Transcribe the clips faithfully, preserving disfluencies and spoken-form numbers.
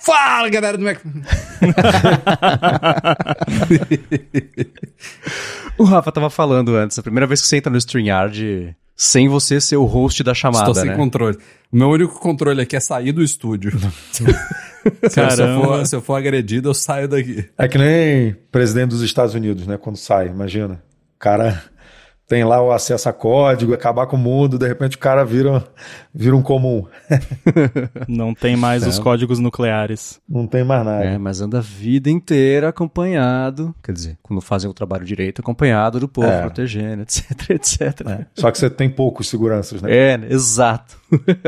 Fala, galera do Mac... O Rafa tava falando antes, a primeira vez que você entra no StreamYard sem você ser o host da chamada, Estou sem né? controle. O meu único controle aqui é sair do estúdio. se, eu, se, eu for, se eu for agredido, eu saio daqui. É que nem presidente dos Estados Unidos, né? Quando sai, imagina. O cara tem lá o acesso a código, acabar com o mundo, de repente o cara vira, vira um comum. Não tem mais é. os códigos nucleares. Não tem mais nada. É, mas anda a vida inteira acompanhado, quer dizer, quando fazem o trabalho direito, acompanhado do povo, É. protegendo, etc, etcétera. É. Só que você tem poucos seguranças, né? É, exato.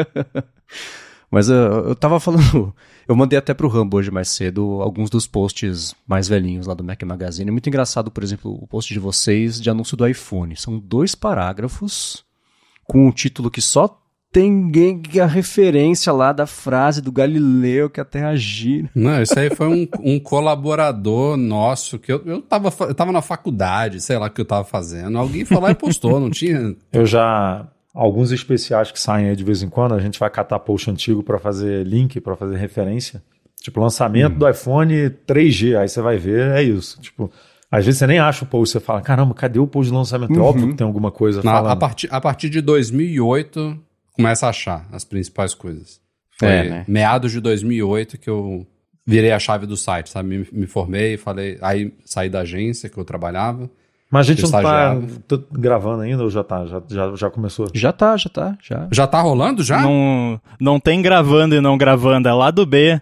Mas eu, eu tava falando, eu mandei até pro Rambo hoje mais cedo alguns dos posts mais velhinhos lá do Mac Magazine. É muito engraçado, por exemplo, o post de vocês de anúncio do iPhone. São dois parágrafos com um título que só tem a referência lá da frase do Galileu que a Terra gira. Não, isso aí foi um, um colaborador nosso, que eu, eu, tava, eu tava na faculdade, sei lá o que eu tava fazendo. Alguém foi lá e postou, não tinha... Eu já... Alguns especiais que saem aí de vez em quando, a gente vai catar post antigo para fazer link, para fazer referência. Tipo, lançamento hum. do iPhone três G, aí você vai ver, é isso. Tipo, às vezes você nem acha o post, você fala, caramba, cadê o post de lançamento? Uhum. É óbvio que tem alguma coisa Na, falando. A partir, a partir de dois mil e oito, começa a achar as principais coisas. Foi É, né? meados de dois mil e oito que eu virei a chave do site, sabe? Me, me formei, falei, aí saí da agência que eu trabalhava. Mas a gente não tá estagiava. tô gravando ainda ou já tá? Já, já, já começou? Já tá, já tá, já. Já tá rolando, já? Não, não tem gravando e não gravando, é lado B.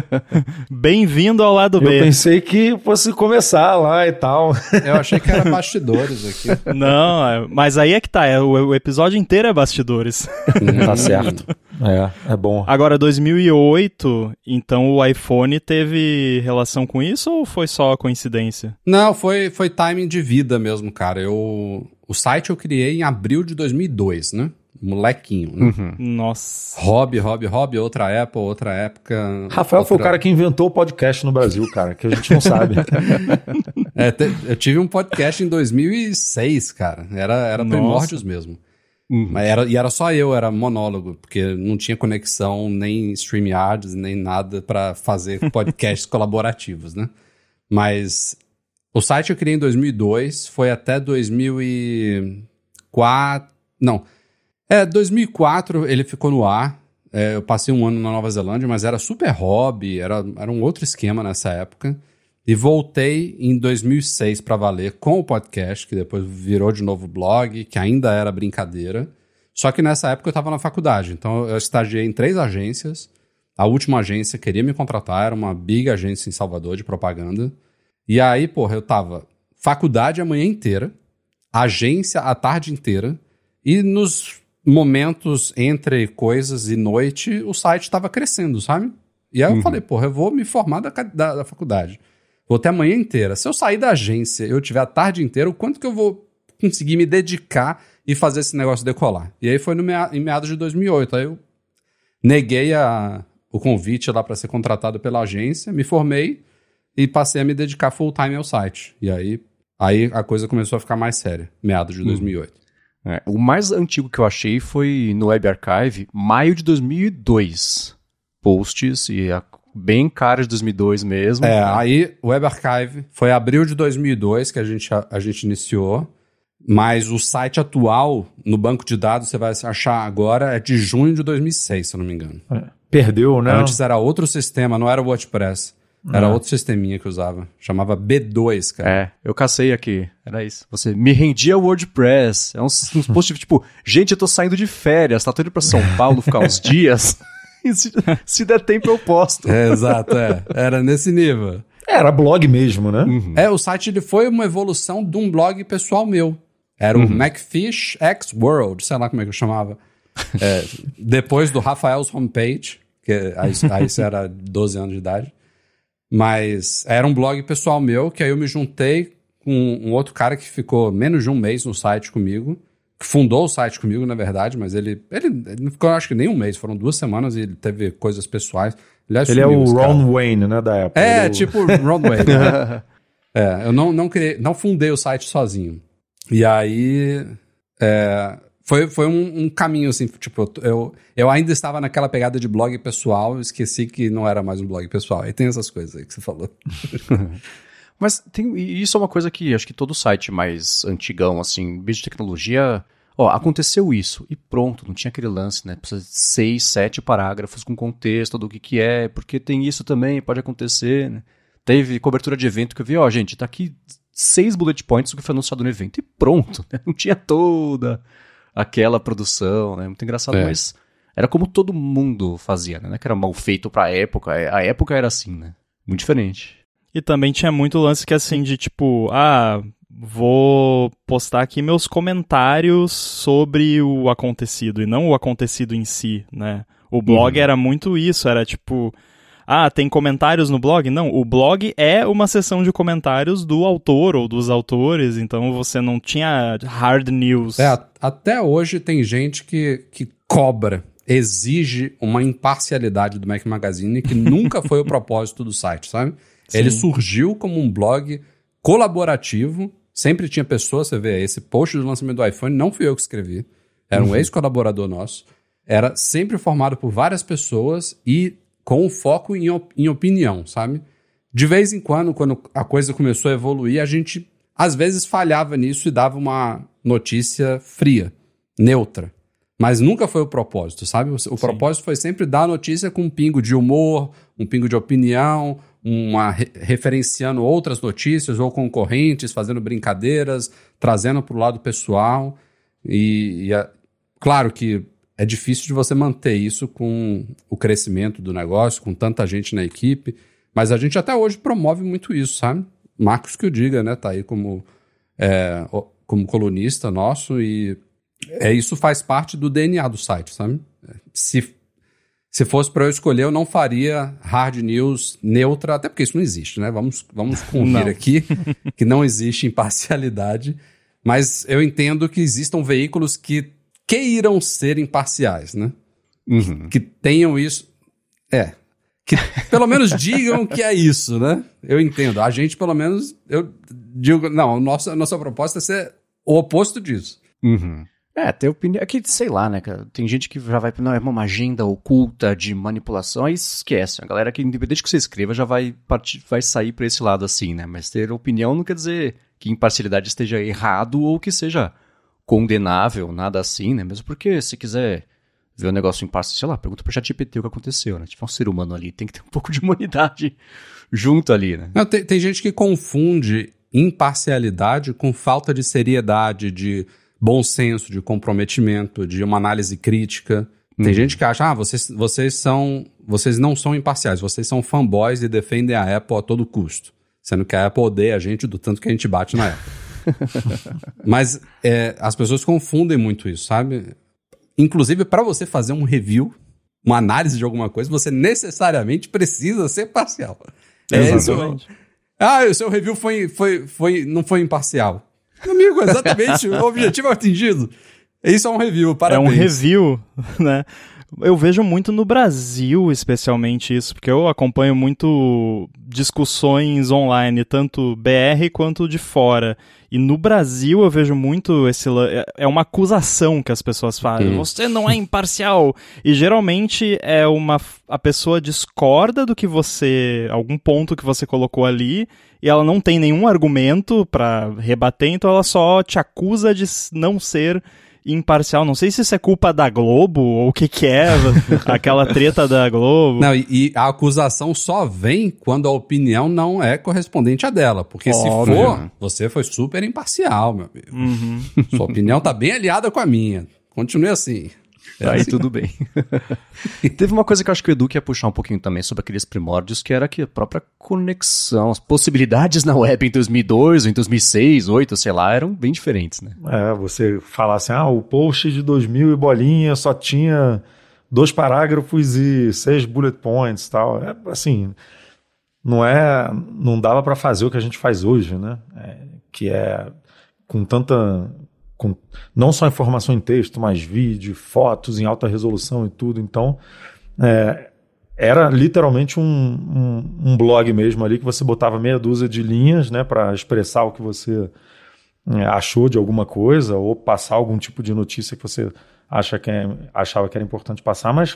Bem-vindo ao lado Eu B. pensei que fosse começar lá e tal. Eu achei que era bastidores aqui. Não, é- mas aí é que tá, é, o, o episódio inteiro é bastidores. Tá certo. É, é bom. Agora, dois mil e oito, então o iPhone teve relação com isso ou foi só coincidência? Não, foi, foi timing de vida mesmo, cara. Eu, o site eu criei em abril de dois mil e dois, né? Molequinho, né? Uhum. Nossa. Hobby, hobby, hobby, outra Apple, outra época. Rafael outra... foi o cara que inventou o podcast no Brasil, cara, que a gente não sabe. É, te, eu tive um podcast em dois mil e seis, cara. Era, era Nossa. primórdios mesmo. Uhum. Mas era, e era só eu, era monólogo, porque não tinha conexão, nem StreamYards, nem nada pra fazer podcasts colaborativos, né? Mas o site eu criei em dois mil e dois, foi até dois mil e quatro... Não, é, dois mil e quatro ele ficou no ar. É, eu passei um ano na Nova Zelândia, mas era super hobby, era, era um outro esquema nessa época. E voltei em dois mil e seis para valer com o podcast, que depois virou de novo blog, que ainda era brincadeira. Só que nessa época eu estava na faculdade, então eu estagiei em três agências. A última agência queria me contratar, era uma big agência em Salvador de propaganda. E aí, porra, eu tava faculdade a manhã inteira, agência a tarde inteira, e nos momentos entre coisas e noite, o site estava crescendo, sabe? E aí eu Uhum. falei, porra, eu vou me formar da, da, da faculdade. Vou ter a manhã inteira. Se eu sair da agência e eu tiver a tarde inteira, o quanto que eu vou conseguir me dedicar e fazer esse negócio decolar? E aí foi no mea, em meados de dois mil e oito. Aí eu neguei a, o convite lá para ser contratado pela agência, me formei e passei a me dedicar full time ao site. E aí, aí a coisa começou a ficar mais séria, meados de dois mil e oito. É, o mais antigo que eu achei foi no Web Archive, maio de dois mil e dois. Posts e a, bem cara de dois mil e dois mesmo. É, aí o Web Archive foi abril de dois mil e dois que a gente, a, a gente iniciou, mas o site atual, no banco de dados, você vai achar agora, é de junho de dois mil e seis, se eu não me engano. É. Perdeu, né? Antes era outro sistema, não era o WordPress. Era Ah. outro sisteminha que eu usava. Chamava B dois, cara. É, eu cacei aqui. Era isso. Você me rendia ao WordPress. É uns, uns posts tipo, gente, eu tô saindo de férias, tá tô indo pra São Paulo ficar uns dias. E se, se der tempo eu posto. É, exato, é. Era nesse nível. Era blog mesmo, né? Uhum. É, o site ele foi uma evolução de um blog pessoal meu. Era o Uhum. Macfish X World, sei lá como é que eu chamava. É, depois do Rafael's Homepage, que aí, aí isso era doze anos de idade. Mas era um blog pessoal meu, que aí eu me juntei com um outro cara que ficou menos de um mês no site comigo, que fundou o site comigo, na verdade, mas ele, ele, ele não ficou, acho que nem um mês, foram duas semanas e ele teve coisas pessoais. Aliás, Ele é sumiu o esse cara. Ron Wayne, né, da Apple. É, Ele tipo Ron Wayne. Né? É, eu não, não, criei, não fundei o site sozinho. E aí, é, Foi, foi um, um caminho, assim, tipo, eu, eu ainda estava naquela pegada de blog pessoal, esqueci que não era mais um blog pessoal. Aí tem essas coisas aí que você falou. Mas tem, isso é uma coisa que acho que todo site mais antigão, assim, beijo de tecnologia, ó, aconteceu isso e pronto, não tinha aquele lance, né? Precisa de seis, sete parágrafos com contexto do que que é, porque tem isso também, pode acontecer, né? Teve cobertura de evento que eu vi, ó, gente, tá aqui seis bullet points do que foi anunciado no evento e pronto, né? Não tinha toda aquela produção, né? Muito engraçado, é. Mas era como todo mundo fazia, né? Não é que era mal feito pra época, a época era assim, né? Muito diferente. E também tinha muito lance que assim, de tipo, ah, vou postar aqui meus comentários sobre o acontecido, e não o acontecido em si, né? O blog uhum. era muito isso, era tipo, ah, tem comentários no blog? Não, o blog é uma seção de comentários do autor ou dos autores, então você não tinha hard news. É, até hoje tem gente que, que cobra, exige uma imparcialidade do Mac Magazine que nunca foi o propósito do site, sabe? Sim. Ele surgiu como um blog colaborativo, sempre tinha pessoas, você vê, esse post do lançamento do iPhone não fui eu que escrevi, era um uhum. ex-colaborador nosso, era sempre formado por várias pessoas e com foco em, op- em opinião, sabe? De vez em quando, quando a coisa começou a evoluir, a gente às vezes falhava nisso e dava uma notícia fria, neutra. Mas nunca foi o propósito, sabe? O, o propósito foi sempre dar a notícia com um pingo de humor, um pingo de opinião, uma re- referenciando outras notícias ou concorrentes, fazendo brincadeiras, trazendo para o lado pessoal. E, e a, claro que é difícil de você manter isso com o crescimento do negócio, com tanta gente na equipe, mas a gente até hoje promove muito isso, sabe? Marcos que o diga, né? Tá aí como, é, como colunista nosso e é, isso faz parte do D N A do site, sabe? Se, se fosse para eu escolher, eu não faria hard news neutra, até porque isso não existe, né? Vamos, vamos convir aqui que não existe imparcialidade, mas eu entendo que existam veículos que queiram ser imparciais, né? Uhum. Que tenham isso... É. Que pelo menos digam que é isso, né? Eu entendo. A gente, pelo menos, eu digo... Não, a nossa, a nossa proposta é ser o oposto disso. Uhum. É, tem opinião... É que, sei lá, né, cara? Tem gente que já vai... Não, é uma agenda oculta de manipulação, aí esquece. A galera que, independente do que você escreva, já vai, partir, vai sair pra esse lado assim, né? Mas ter opinião não quer dizer que imparcialidade esteja errado ou que seja condenável, nada assim, né? Mesmo porque se quiser ver o um negócio imparcial, sei lá, pergunta pro ChatGPT o que aconteceu, né? Tipo, um ser humano ali, tem que ter um pouco de humanidade junto ali, né? Não, tem, tem gente que confunde imparcialidade com falta de seriedade, de bom senso, de comprometimento, de uma análise crítica. Tem uhum. gente que acha, ah, vocês, vocês, são, vocês não são imparciais, vocês são fanboys e defendem a Apple a todo custo. Sendo que a Apple odeia a gente do tanto que a gente bate na Apple. Mas é, as pessoas confundem muito isso, sabe? Inclusive, para você fazer um review, uma análise de alguma coisa, você necessariamente precisa ser parcial. É, exatamente. Isso, ah, o seu review foi, foi, foi, não foi imparcial. Amigo, exatamente, o objetivo é atingido. Isso é um review, parabéns. É um review, né? Eu vejo muito no Brasil, especialmente isso, porque eu acompanho muito discussões online, tanto B R quanto de fora. E no Brasil eu vejo muito esse... É uma acusação que as pessoas fazem. Hum. Você não é imparcial. E geralmente é uma... A pessoa discorda do que você... Algum ponto que você colocou ali, e ela não tem nenhum argumento pra rebater, então ela só te acusa de não ser imparcial. Não sei se isso é culpa da Globo ou o que que é, aquela treta da Globo. Não, e, e a acusação só vem quando a opinião não é correspondente à dela, porque Óbvio. se for, você foi super imparcial, meu amigo. Uhum. Sua opinião tá bem aliada com a minha. Continue assim. É Aí assim. Tudo bem. Teve uma coisa que eu acho que o Edu quer puxar um pouquinho também sobre aqueles primórdios, que era que a própria conexão, as possibilidades na web em dois mil e dois, ou em dois mil e seis, dois mil e oito, sei lá, eram bem diferentes, né? É, você falar assim, ah, o post de dois mil e bolinha só tinha dois parágrafos e seis bullet points e tal. É, assim, não é, não dava para fazer o que a gente faz hoje, né? É, que é com tanta... Com não só informação em texto, mas vídeo, fotos em alta resolução e tudo. Então, é, era literalmente um, um, um blog mesmo ali que você botava meia dúzia de linhas, né, para expressar o que você é, achou de alguma coisa ou passar algum tipo de notícia que você acha que é, achava que era importante passar, mas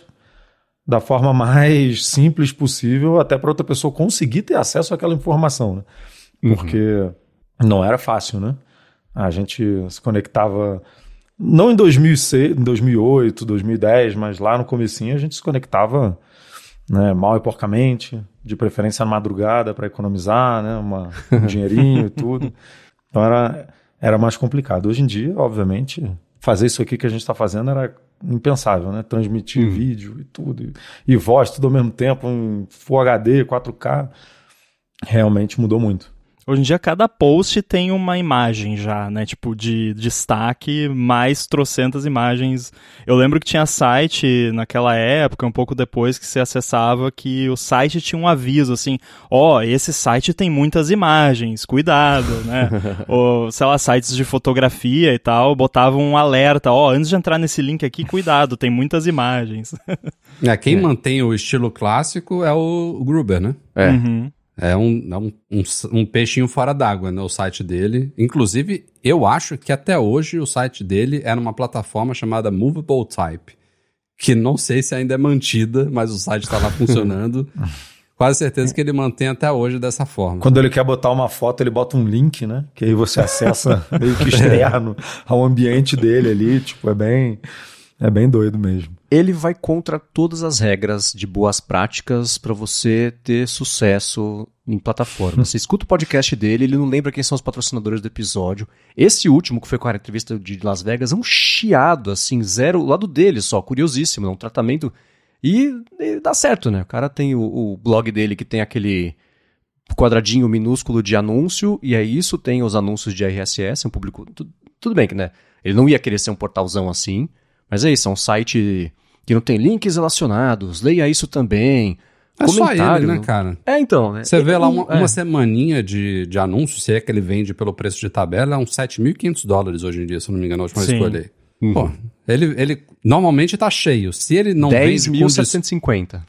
da forma mais simples possível, até para outra pessoa conseguir ter acesso àquela informação, né? Porque uhum. não era fácil, né? A gente se conectava, não em dois mil e seis, em dois mil e oito, dois mil e dez, mas lá no comecinho a gente se conectava, né, mal e porcamente, de preferência na madrugada para economizar, né, uma, um dinheirinho e tudo. Então era, era mais complicado. Hoje em dia, obviamente, fazer isso aqui que a gente está fazendo era impensável, né? Transmitir uhum. vídeo e tudo, e, e voz tudo ao mesmo tempo, em Full H D, quatro K, realmente mudou muito. Hoje em dia, cada post tem uma imagem já, né? Tipo, de destaque, mais trocentas imagens. Eu lembro que tinha site naquela época, um pouco depois que você acessava, que o site tinha um aviso, assim, ó, oh, esse site tem muitas imagens, cuidado, né? Ou, sei lá, sites de fotografia e tal, botavam um alerta, ó, oh, antes de entrar nesse link aqui, cuidado, tem muitas imagens. É, quem é. mantém o estilo clássico é o Gruber, né? É. Uhum. É um, é um, um, um peixinho fora d'água, né, o site dele. Inclusive, eu acho que até hoje o site dele é numa plataforma chamada Movable Type, que não sei se ainda é mantida, mas o site está lá funcionando. Quase certeza que ele mantém até hoje dessa forma. Quando ele quer botar uma foto, ele bota um link, né? Que aí você acessa meio que externo ao ambiente dele ali. Tipo, é bem, é bem doido mesmo. Ele vai contra todas as regras de boas práticas para você ter sucesso em plataforma. Você escuta o podcast dele, ele não lembra quem são os patrocinadores do episódio. Esse último, que foi com a entrevista de Las Vegas, é um chiado, assim, zero, o lado dele só, curiosíssimo, é um tratamento. E, e dá certo, né? O cara tem o, o blog dele que tem aquele quadradinho minúsculo de anúncio, e aí isso tem os anúncios de R S S, um público... Tudo, tudo bem que, né? Ele não ia querer ser um portalzão assim, mas é isso, é um site que não tem links relacionados, leia isso também. É comentário, só ele, né, cara? É, então. Né? Você ele, vê lá uma, é. uma semaninha de, de anúncio, se é que ele vende pelo preço de tabela, é uns sete mil e quinhentos dólares hoje em dia, se eu não me engano, a última vez que eu olhei. Uhum. Pô, ele, ele normalmente tá cheio. Se ele não vende... dez mil setecentos e cinquenta.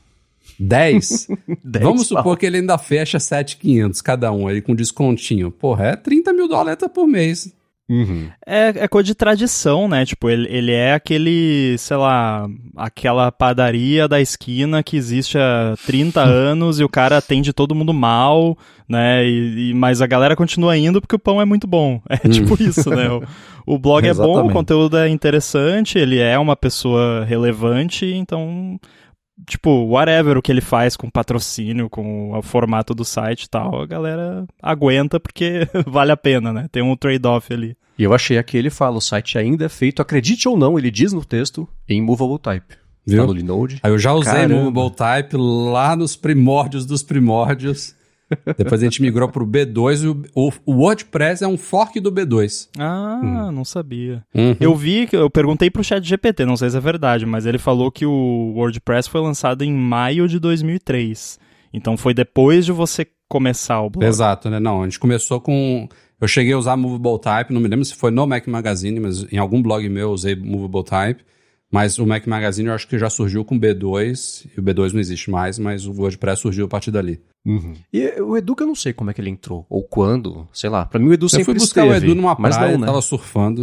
dez? Vamos supor que ele ainda fecha sete mil e quinhentos cada um aí com descontinho. Porra, é trinta mil dólares por mês. Uhum. É, é coisa de tradição, né? Tipo, ele, ele é aquele, sei lá, aquela padaria da esquina que existe há trinta anos e o cara atende todo mundo mal, né? E, e, mas a galera continua indo porque o pão é muito bom. É uhum. tipo isso, né? O, o blog é bom, o conteúdo é interessante, ele é uma pessoa relevante, então... Tipo, whatever o que ele faz com patrocínio, com o formato do site e tal, a galera aguenta porque vale a pena, né? Tem um trade-off ali. E eu achei aqui, ele fala, o site ainda é feito, acredite ou não, ele diz no texto, em Movable Type. Viu? Tá no Linode. Aí eu já usei Caramba. Movable Type lá nos primórdios dos primórdios. Depois a gente migrou pro B dois e o, o, o WordPress é um fork do B dois. Ah, hum. não sabia. Uhum. Eu vi, eu perguntei pro chat G P T, não sei se é verdade, mas ele falou que o WordPress foi lançado em maio de dois mil e três. Então foi depois de você começar o blog. Exato, né? Não, a gente começou com... Eu cheguei a usar Movable Type, não me lembro se foi no Mac Magazine, mas em algum blog meu eu usei Movable Type. Mas o Mac Magazine eu acho que já surgiu com o B dois, e o B dois não existe mais, mas o WordPress surgiu a partir dali. Uhum. E o Edu, que eu não sei como é que ele entrou, ou quando, sei lá. Pra mim o Edu sempre esteve. Eu fui buscar esteve, o Edu numa praia, mas não, né? Tava surfando.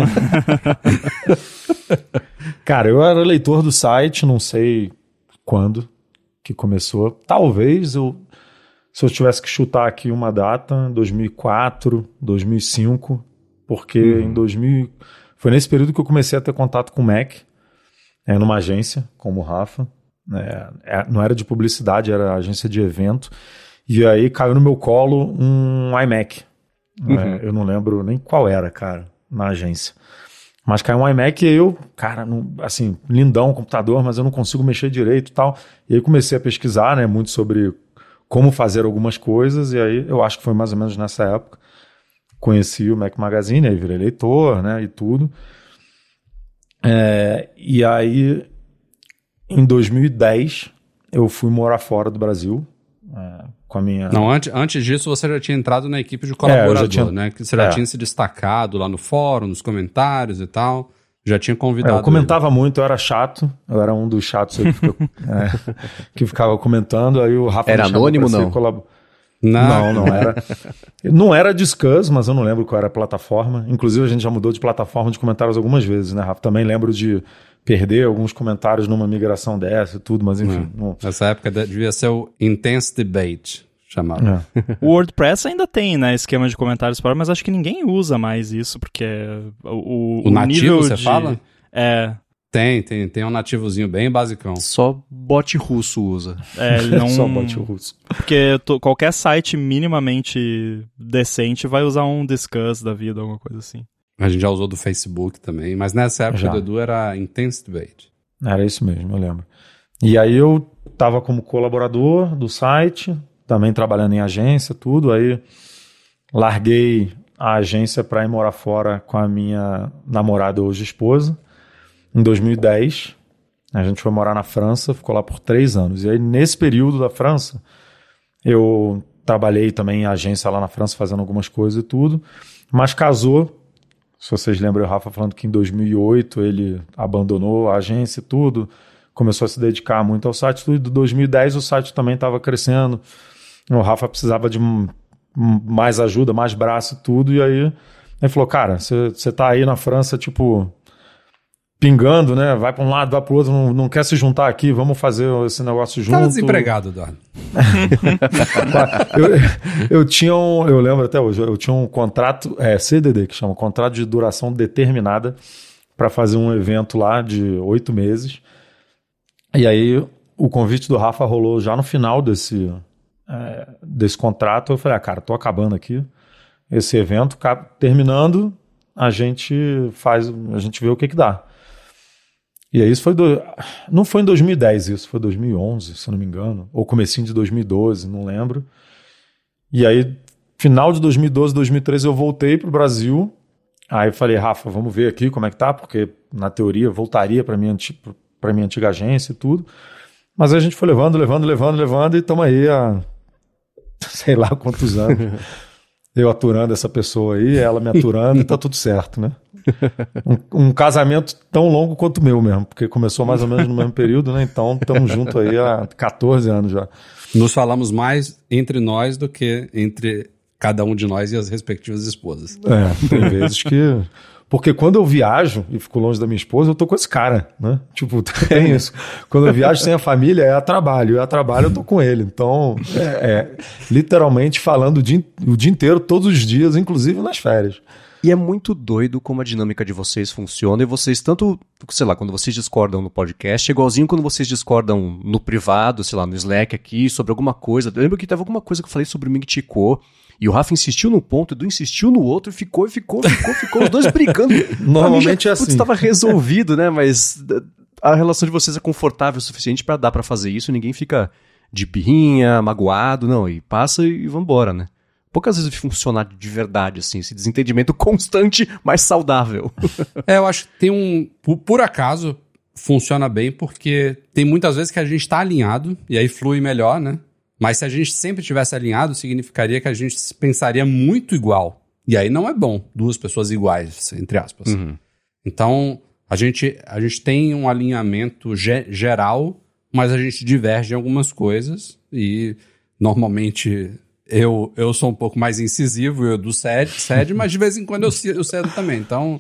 Cara, eu era leitor do site, não sei quando que começou. Talvez eu, se eu tivesse que chutar aqui uma data, dois mil e quatro, dois mil e cinco, porque uhum. em dois mil... Foi nesse período que eu comecei a ter contato com o Mac, é, numa agência, como o Rafa. É, é, não era de publicidade, era agência de evento. E aí caiu no meu colo um iMac. Uhum. É, eu não lembro nem qual era, cara, na agência. Mas caiu um iMac e eu, cara, não, assim, lindão o computador, mas eu não consigo mexer direito e tal. E aí comecei a pesquisar, né, muito sobre como fazer algumas coisas. E aí eu acho que foi mais ou menos nessa época. Conheci o Mac Magazine, aí virei leitor, né, e tudo. É, e aí, em dois mil e dez, eu fui morar fora do Brasil, é, com a minha... Não, antes, antes disso você já tinha entrado na equipe de colaborador, é, tinha... né? Que você já é. tinha se destacado lá no fórum, nos comentários e tal. Já tinha convidado é, eu comentava ele. muito, eu era chato, eu era um dos chatos aí que, fica, é, que ficava comentando, aí o Rafa... Era anônimo, não? Colab... Não, não, não era. Não era Discuss, mas eu não lembro qual era a plataforma. Inclusive, a gente já mudou de plataforma de comentários algumas vezes, né, Rafa? Também lembro de perder alguns comentários numa migração dessa e tudo, mas enfim. É. Não... Nessa época devia ser o Intense Debate, chamado. É. O WordPress ainda tem, né, esquema de comentários para, mas acho que ninguém usa mais isso, porque o, o, O nativo, nível você de... fala? É... Tem, tem, tem um nativozinho bem basicão. Só bot russo usa. É, ele não... Só bot russo. Porque to, qualquer site minimamente decente vai usar um Discuss da vida, alguma coisa assim. A gente já usou do Facebook também, mas nessa época Já. o Edu era Intense Debate. Era isso mesmo, eu lembro. E aí eu estava como colaborador do site, também trabalhando em agência, tudo. Aí larguei a agência para ir morar fora com a minha namorada, hoje esposa, em dois mil e dez. A gente foi morar na França, ficou lá por três anos. E aí, nesse período da França, eu trabalhei também em agência lá na França, fazendo algumas coisas e tudo. Mas casou. Se vocês lembram, o Rafa falando que em dois mil e oito ele abandonou a agência e tudo, começou a se dedicar muito ao site. Tudo. Em dois mil e dez o site também estava crescendo. O Rafa precisava de mais ajuda, mais braço e tudo. E aí ele falou, cara, você tá aí na França, tipo... pingando, né? Vai para um lado, vai para o outro, não, não quer se juntar aqui, vamos fazer esse negócio junto. Tava desempregado, Eduardo. eu, eu tinha um, eu lembro até hoje, eu tinha um contrato, é C D D, que chama contrato de duração determinada, para fazer um evento lá de oito meses. E aí o convite do Rafa rolou já no final desse, é, desse contrato. Eu falei, ah, cara, tô acabando aqui esse evento, terminando, a gente faz, a gente vê o que que dá. E aí isso foi... Do... Não foi em dois mil e dez isso, foi dois mil e onze, se eu não me engano. Ou comecinho de dois mil e doze, não lembro. E aí, final de dois mil e doze, dois mil e treze, eu voltei pro Brasil. Aí eu falei, Rafa, vamos ver aqui como é que tá, porque na teoria voltaria para minha, anti... pra minha antiga agência e tudo. Mas aí a gente foi levando, levando, levando, levando e estamos aí há sei lá quantos anos. Eu aturando essa pessoa aí, ela me aturando e tá tudo certo, né? Um, um casamento tão longo quanto o meu mesmo, porque começou mais ou menos no mesmo período, né? Então estamos juntos aí há quatorze anos já. Nos falamos mais entre nós do que entre cada um de nós e as respectivas esposas. É, tem vezes que... Porque quando eu viajo e fico longe da minha esposa, eu tô com esse cara, né? Tipo, tem isso. Quando eu viajo sem a família, é a trabalho. E a trabalho eu tô com ele. Então, é, é literalmente falando o dia, o dia inteiro, todos os dias, inclusive nas férias. E é muito doido como a dinâmica de vocês funciona, e vocês tanto, sei lá, quando vocês discordam no podcast, é igualzinho quando vocês discordam no privado, sei lá, no Slack aqui, sobre alguma coisa. Eu lembro que teve alguma coisa que eu falei sobre o Ming Chi Kuo, e o Rafa insistiu num ponto, o Edu insistiu no outro, e ficou, e ficou, ficou, ficou, os dois brigando. Normalmente já, é assim. Putz, estava resolvido, né, mas a relação de vocês é confortável o suficiente para dar para fazer isso, ninguém fica de birrinha, magoado, não, e passa e vambora, né. Poucas vezes funciona de verdade, assim, esse desentendimento constante, mas saudável. É, eu acho que tem um... Por, por acaso, funciona bem, porque tem muitas vezes que a gente tá alinhado, e aí flui melhor, né? Mas se a gente sempre tivesse alinhado, significaria que a gente pensaria muito igual. E aí não é bom, duas pessoas iguais, entre aspas. Uhum. Então, a gente, a gente tem um alinhamento ge- geral, mas a gente diverge em algumas coisas, e normalmente... Eu, eu sou um pouco mais incisivo, eu do cede, cede, mas de vez em quando eu, eu cedo também. Então,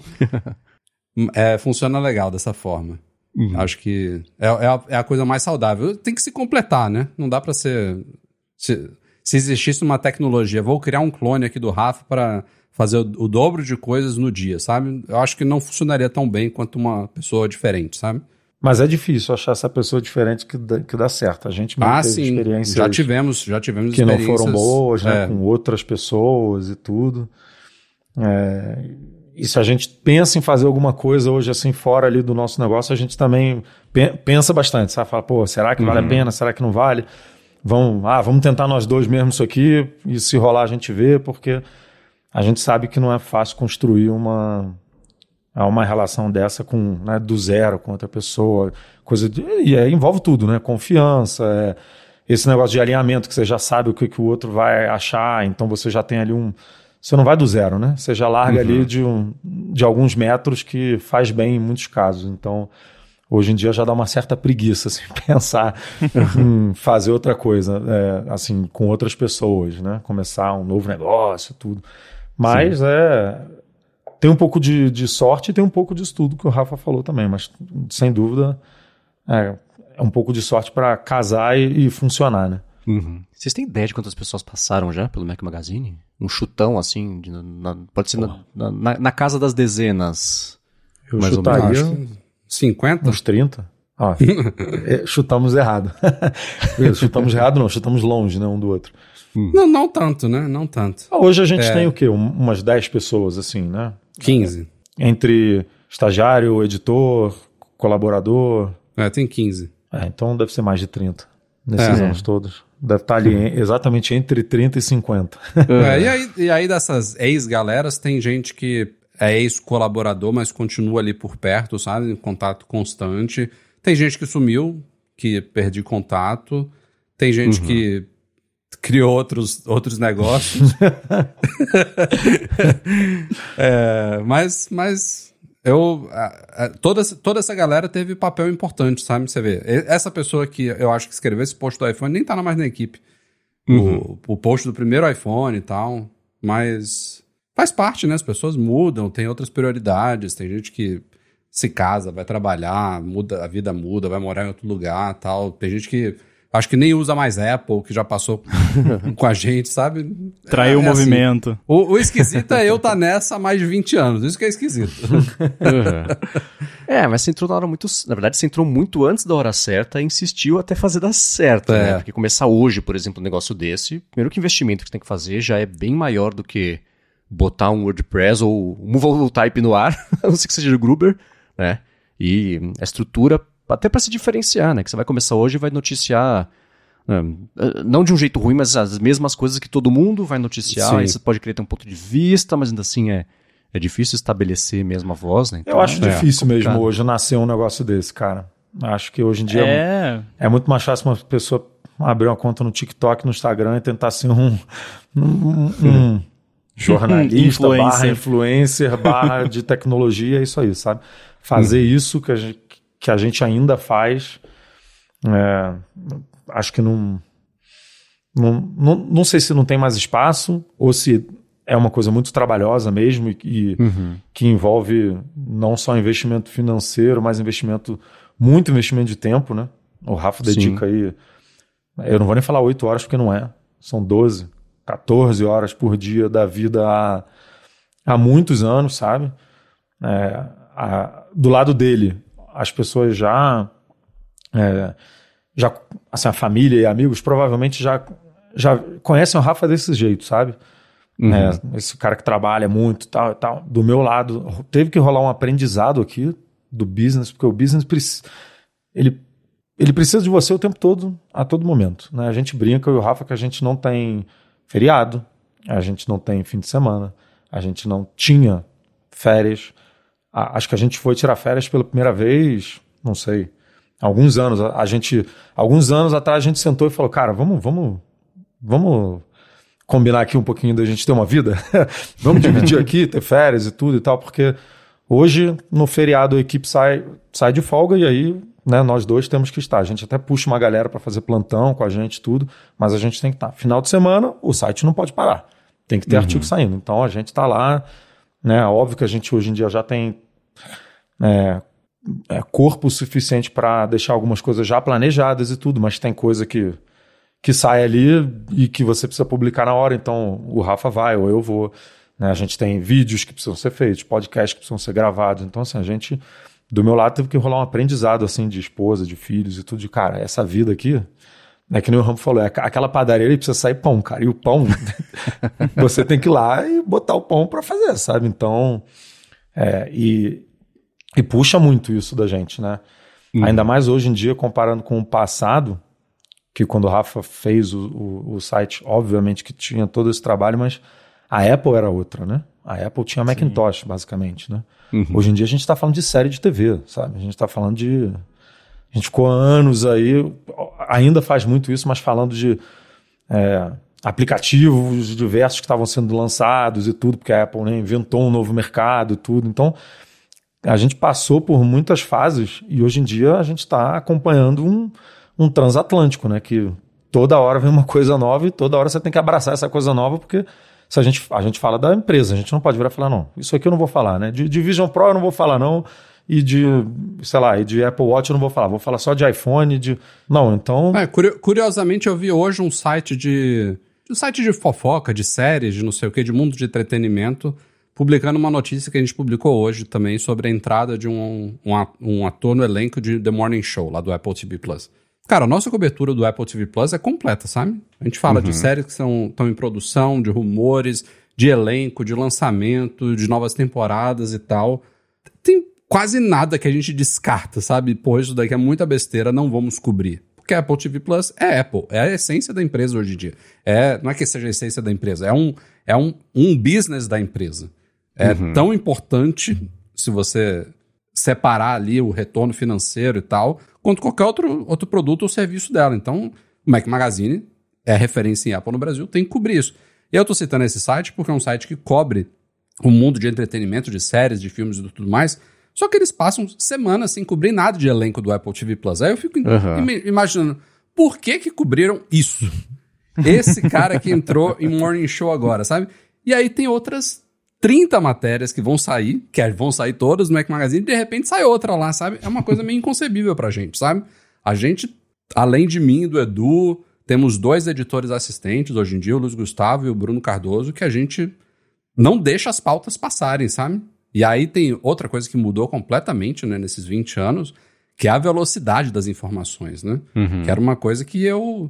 é, funciona legal dessa forma. Uhum. Acho que é, é, a, é a coisa mais saudável. Tem que se completar, né? Não dá pra ser... Se, se existisse uma tecnologia, vou criar um clone aqui do Rafa para fazer o, o dobro de coisas no dia, sabe? Eu acho que não funcionaria tão bem quanto uma pessoa diferente, sabe? Mas é difícil achar essa pessoa diferente que dá, que dá certo. A gente mesmo ah, teve sim. experiências Já tivemos, já tivemos que experiências... não foram boas, né? É. Com outras pessoas e tudo. É, e se a gente pensa em fazer alguma coisa hoje assim fora ali do nosso negócio, a gente também pe- pensa bastante, sabe? Fala, pô, será que vale uhum. a pena? Será que não vale? Vamos, ah, vamos tentar nós dois mesmo isso aqui e se rolar a gente vê, porque a gente sabe que não é fácil construir uma... uma relação dessa com, né, do zero com outra pessoa, coisa de, e aí envolve tudo, né? Confiança, é, esse negócio de alinhamento que você já sabe o que, que o outro vai achar, então você já tem ali um... Você não vai do zero, né? Você já larga uhum. ali de, um, de alguns metros que faz bem em muitos casos. Então, hoje em dia já dá uma certa preguiça, assim, pensar em fazer outra coisa, é, assim, com outras pessoas, né? Começar um novo negócio, tudo. Mas Sim. é... Tem um pouco de, de sorte e tem um pouco de estudo, que o Rafa falou também, mas sem dúvida é, é um pouco de sorte para casar e, e funcionar, né? Uhum. Vocês têm ideia de quantas pessoas passaram já pelo Mac Magazine? Um chutão assim, de, na, pode ser na, na, na casa das dezenas. Eu mais chutaria ou menos. cinquenta? Uns trinta. Ah, chutamos errado. Chutamos errado não, chutamos longe, né, um do outro. Hum. Não, não tanto, né? Não tanto. Hoje a gente é... tem o quê? Um, umas dez pessoas, assim, né? quinze. Entre estagiário, editor, colaborador. É, tem quinze. É, então deve ser mais de trinta nesses é. anos todos. Deve estar ali em, exatamente entre trinta e cinquenta. É, e, aí, e aí dessas ex-galeras tem gente que é ex-colaborador, mas continua ali por perto, sabe? Em contato constante. Tem gente que sumiu, que perdi contato. Tem gente uhum. que criou outros, outros negócios. é, mas, mas eu... A, a, toda, toda essa galera teve papel importante, sabe? Você vê. Essa pessoa que eu acho que escreveu esse post do iPhone nem tá mais na equipe. Uhum. O, o post do primeiro iPhone e tal. Mas faz parte, né? As pessoas mudam, tem outras prioridades. Tem gente que se casa, vai trabalhar, muda, a vida muda, vai morar em outro lugar e tal. Tem gente que... Acho que nem usa mais Apple, que já passou com a gente, sabe? Traiu é, o é movimento. Assim, o, o esquisito é eu estar tá nessa há mais de vinte anos. Isso que é esquisito. Uhum. É, mas você entrou na hora muito... Na verdade, você entrou muito antes da hora certa e insistiu até fazer dar certo, é. né? Porque começar hoje, por exemplo, um negócio desse, primeiro que o investimento que você tem que fazer já é bem maior do que botar um WordPress ou um Movable Type no ar, a não ser que seja o Gruber, né? E a estrutura... Até para se diferenciar, né? Que você vai começar hoje e vai noticiar, não de um jeito ruim, mas as mesmas coisas que todo mundo vai noticiar. Sim. Aí você pode querer ter um ponto de vista, mas ainda assim é, é difícil estabelecer mesmo a voz, né? Então, eu acho é, difícil é mesmo hoje nascer um negócio desse, cara. Acho que hoje em dia é, é muito mais fácil uma pessoa abrir uma conta no TikTok, no Instagram e tentar ser um, um, um jornalista, barra influencer, barra de tecnologia, é isso aí, sabe? Fazer hum. isso que a gente... que a gente ainda faz, é, acho que não, não, não, não sei se não tem mais espaço ou se é uma coisa muito trabalhosa mesmo e, e uhum. que envolve não só investimento financeiro, mas investimento, muito investimento de tempo, né? O Rafa dedica Sim. aí, eu não vou nem falar oito horas porque não é, são doze, quatorze horas por dia da vida há, há muitos anos, sabe? É, a, do lado dele, as pessoas já, é, já assim, a família e amigos provavelmente já, já conhecem o Rafa desse jeito, sabe? Uhum. É, esse cara que trabalha muito e tal, e tal. Do meu lado, teve que rolar um aprendizado aqui do business, porque o business, ele, ele precisa de você o tempo todo, a todo momento, né? A gente brinca, eu e o Rafa, que a gente não tem feriado, a gente não tem fim de semana, a gente não tinha férias. Acho que a gente foi tirar férias pela primeira vez, não sei, alguns anos. A gente, alguns anos atrás a gente sentou e falou, cara, vamos, vamos, vamos combinar aqui um pouquinho da gente ter uma vida? Vamos dividir aqui, ter férias e tudo e tal, porque hoje, no feriado, a equipe sai, sai de folga e aí, né, nós dois temos que estar. A gente até puxa uma galera para fazer plantão com a gente e tudo, mas a gente tem que estar. Final de semana, o site não pode parar. Tem que ter uhum. artigo saindo. Então, a gente está lá, né? Óbvio que a gente hoje em dia já tem É, é corpo suficiente para deixar algumas coisas já planejadas e tudo, mas tem coisa que, que sai ali e que você precisa publicar na hora, então o Rafa vai ou eu vou, né? A gente tem vídeos que precisam ser feitos, podcasts que precisam ser gravados, então assim, a gente, do meu lado, teve que rolar um aprendizado assim, de esposa, de filhos e tudo, de cara, essa vida aqui, é que nem o Rambo falou, é aquela padaria ali precisa sair pão, cara, e o pão você tem que ir lá e botar o pão para fazer, sabe? Então, é, e E puxa muito isso da gente, né? Uhum. Ainda mais hoje em dia, comparando com o passado, que quando o Rafa fez o, o, o site, obviamente que tinha todo esse trabalho, mas a Apple era outra, né? A Apple tinha Macintosh, Sim. basicamente, né? Uhum. Hoje em dia a gente está falando de série de T V, sabe? A gente está falando de... A gente ficou anos aí, ainda faz muito isso, mas falando de é, aplicativos diversos que estavam sendo lançados e tudo, porque a Apple, né, inventou um novo mercado e tudo, então... a gente passou por muitas fases e hoje em dia a gente está acompanhando um, um transatlântico, né? Que toda hora vem uma coisa nova e toda hora você tem que abraçar essa coisa nova, porque se a gente, a gente fala da empresa, a gente não pode virar e falar, não, isso aqui eu não vou falar, né? De, de Vision Pro eu não vou falar, não. E de, sei lá, e de Apple Watch eu não vou falar, vou falar só de iPhone, de... Não, então... É, curiosamente eu vi hoje um site de... um site de fofoca, de séries, de não sei o que, de mundo de entretenimento, publicando uma notícia que a gente publicou hoje também sobre a entrada de um, um, um ator no elenco de The Morning Show, lá do Apple T V Plus. Cara, a nossa cobertura do Apple T V Plus é completa, sabe? A gente fala uhum. de séries que estão em produção, de rumores, de elenco, de lançamento, de novas temporadas e tal. Tem quase nada que a gente descarta, sabe? Pô, isso daqui é muita besteira, não vamos cobrir. Porque a Apple T V Plus é Apple, é a essência da empresa hoje em dia. É, não é que seja a essência da empresa, é um, é um, um business da empresa. É uhum. tão importante, se você separar ali o retorno financeiro e tal, quanto qualquer outro, outro produto ou serviço dela. Então, o Mac Magazine é referência em Apple no Brasil, tem que cobrir isso. E eu tô citando esse site porque é um site que cobre o mundo de entretenimento, de séries, de filmes e tudo mais. Só que eles passam semanas sem cobrir nada de elenco do Apple T V Plus. Aí eu fico uhum. im- imaginando, por que que cobriram isso? Esse cara que entrou em Morning Show agora, sabe? E aí tem outras trinta matérias que vão sair, que vão sair todas no Mac Magazine, e de repente sai outra lá, sabe? É uma coisa meio inconcebível pra gente, sabe? A gente, além de mim e do Edu, temos dois editores assistentes hoje em dia, o Luiz Gustavo e o Bruno Cardoso, que a gente não deixa as pautas passarem, sabe? E aí tem outra coisa que mudou completamente, né, nesses vinte anos, que é a velocidade das informações, né? Uhum. Que era uma coisa que eu...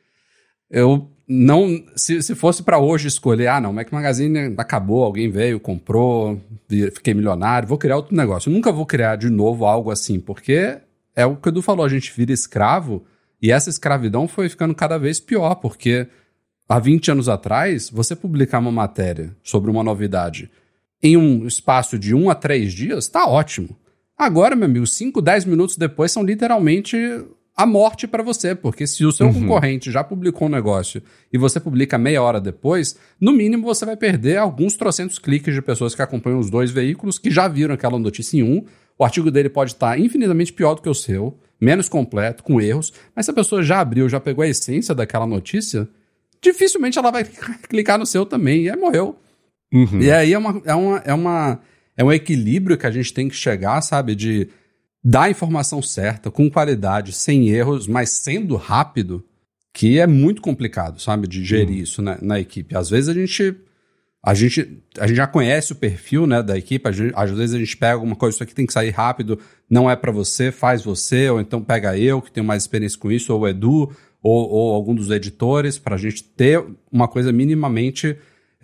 Eu não... Se, se fosse pra hoje escolher, ah, não, o Mac Magazine acabou, alguém veio, comprou, fiquei milionário, vou criar outro negócio. Eu nunca vou criar de novo algo assim, porque é o que o Edu falou, a gente vira escravo, e essa escravidão foi ficando cada vez pior, porque há vinte anos atrás, você publicar uma matéria sobre uma novidade em um espaço de um a três dias, tá ótimo. Agora, meu amigo, cinco, dez minutos depois são literalmente a morte para você, porque se o seu uhum. concorrente já publicou um negócio e você publica meia hora depois, no mínimo você vai perder alguns trocentos cliques de pessoas que acompanham os dois veículos, que já viram aquela notícia em um. O artigo dele pode estar infinitamente pior do que o seu, menos completo, com erros, mas se a pessoa já abriu, já pegou a essência daquela notícia, dificilmente ela vai clicar no seu também, e aí morreu. Uhum. E aí é, uma, é, uma, é, uma, é um equilíbrio que a gente tem que chegar, sabe? De dar a informação certa, com qualidade, sem erros, mas sendo rápido, que é muito complicado, sabe? De gerir uhum. isso na, na equipe. Às vezes a gente, a gente, a gente já conhece o perfil, né, da equipe, gente, às vezes a gente pega alguma coisa, isso aqui tem que sair rápido, não é pra você, faz você, ou então pega eu, que tenho mais experiência com isso, ou o Edu, ou, ou algum dos editores, pra gente ter uma coisa minimamente...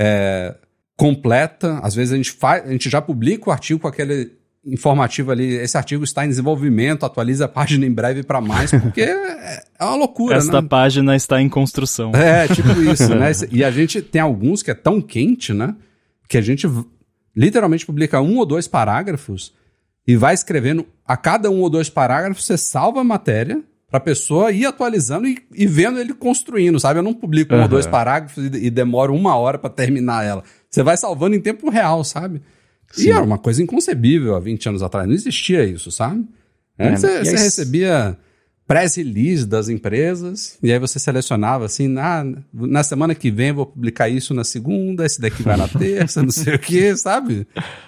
É, completa, às vezes a gente, faz, a gente já publica o artigo com aquele informativo ali, esse artigo está em desenvolvimento, atualiza a página em breve para mais, porque é, é uma loucura, Esta né? página está em construção. É, tipo isso, né? E a gente tem alguns que é tão quente, né? Que a gente literalmente publica um ou dois parágrafos e vai escrevendo, a cada um ou dois parágrafos você salva a matéria pra pessoa ir atualizando e, e vendo ele construindo, sabe? Eu não publico um uhum. ou dois parágrafos e, e demoro uma hora pra terminar ela. Você vai salvando em tempo real, sabe? Sim. E era uma coisa inconcebível há vinte anos atrás. Não existia isso, sabe? Antes é, você, você recebia press release das empresas e aí você selecionava assim, na, na semana que vem eu vou publicar isso na segunda, esse daqui vai na terça, não sei o que, sabe?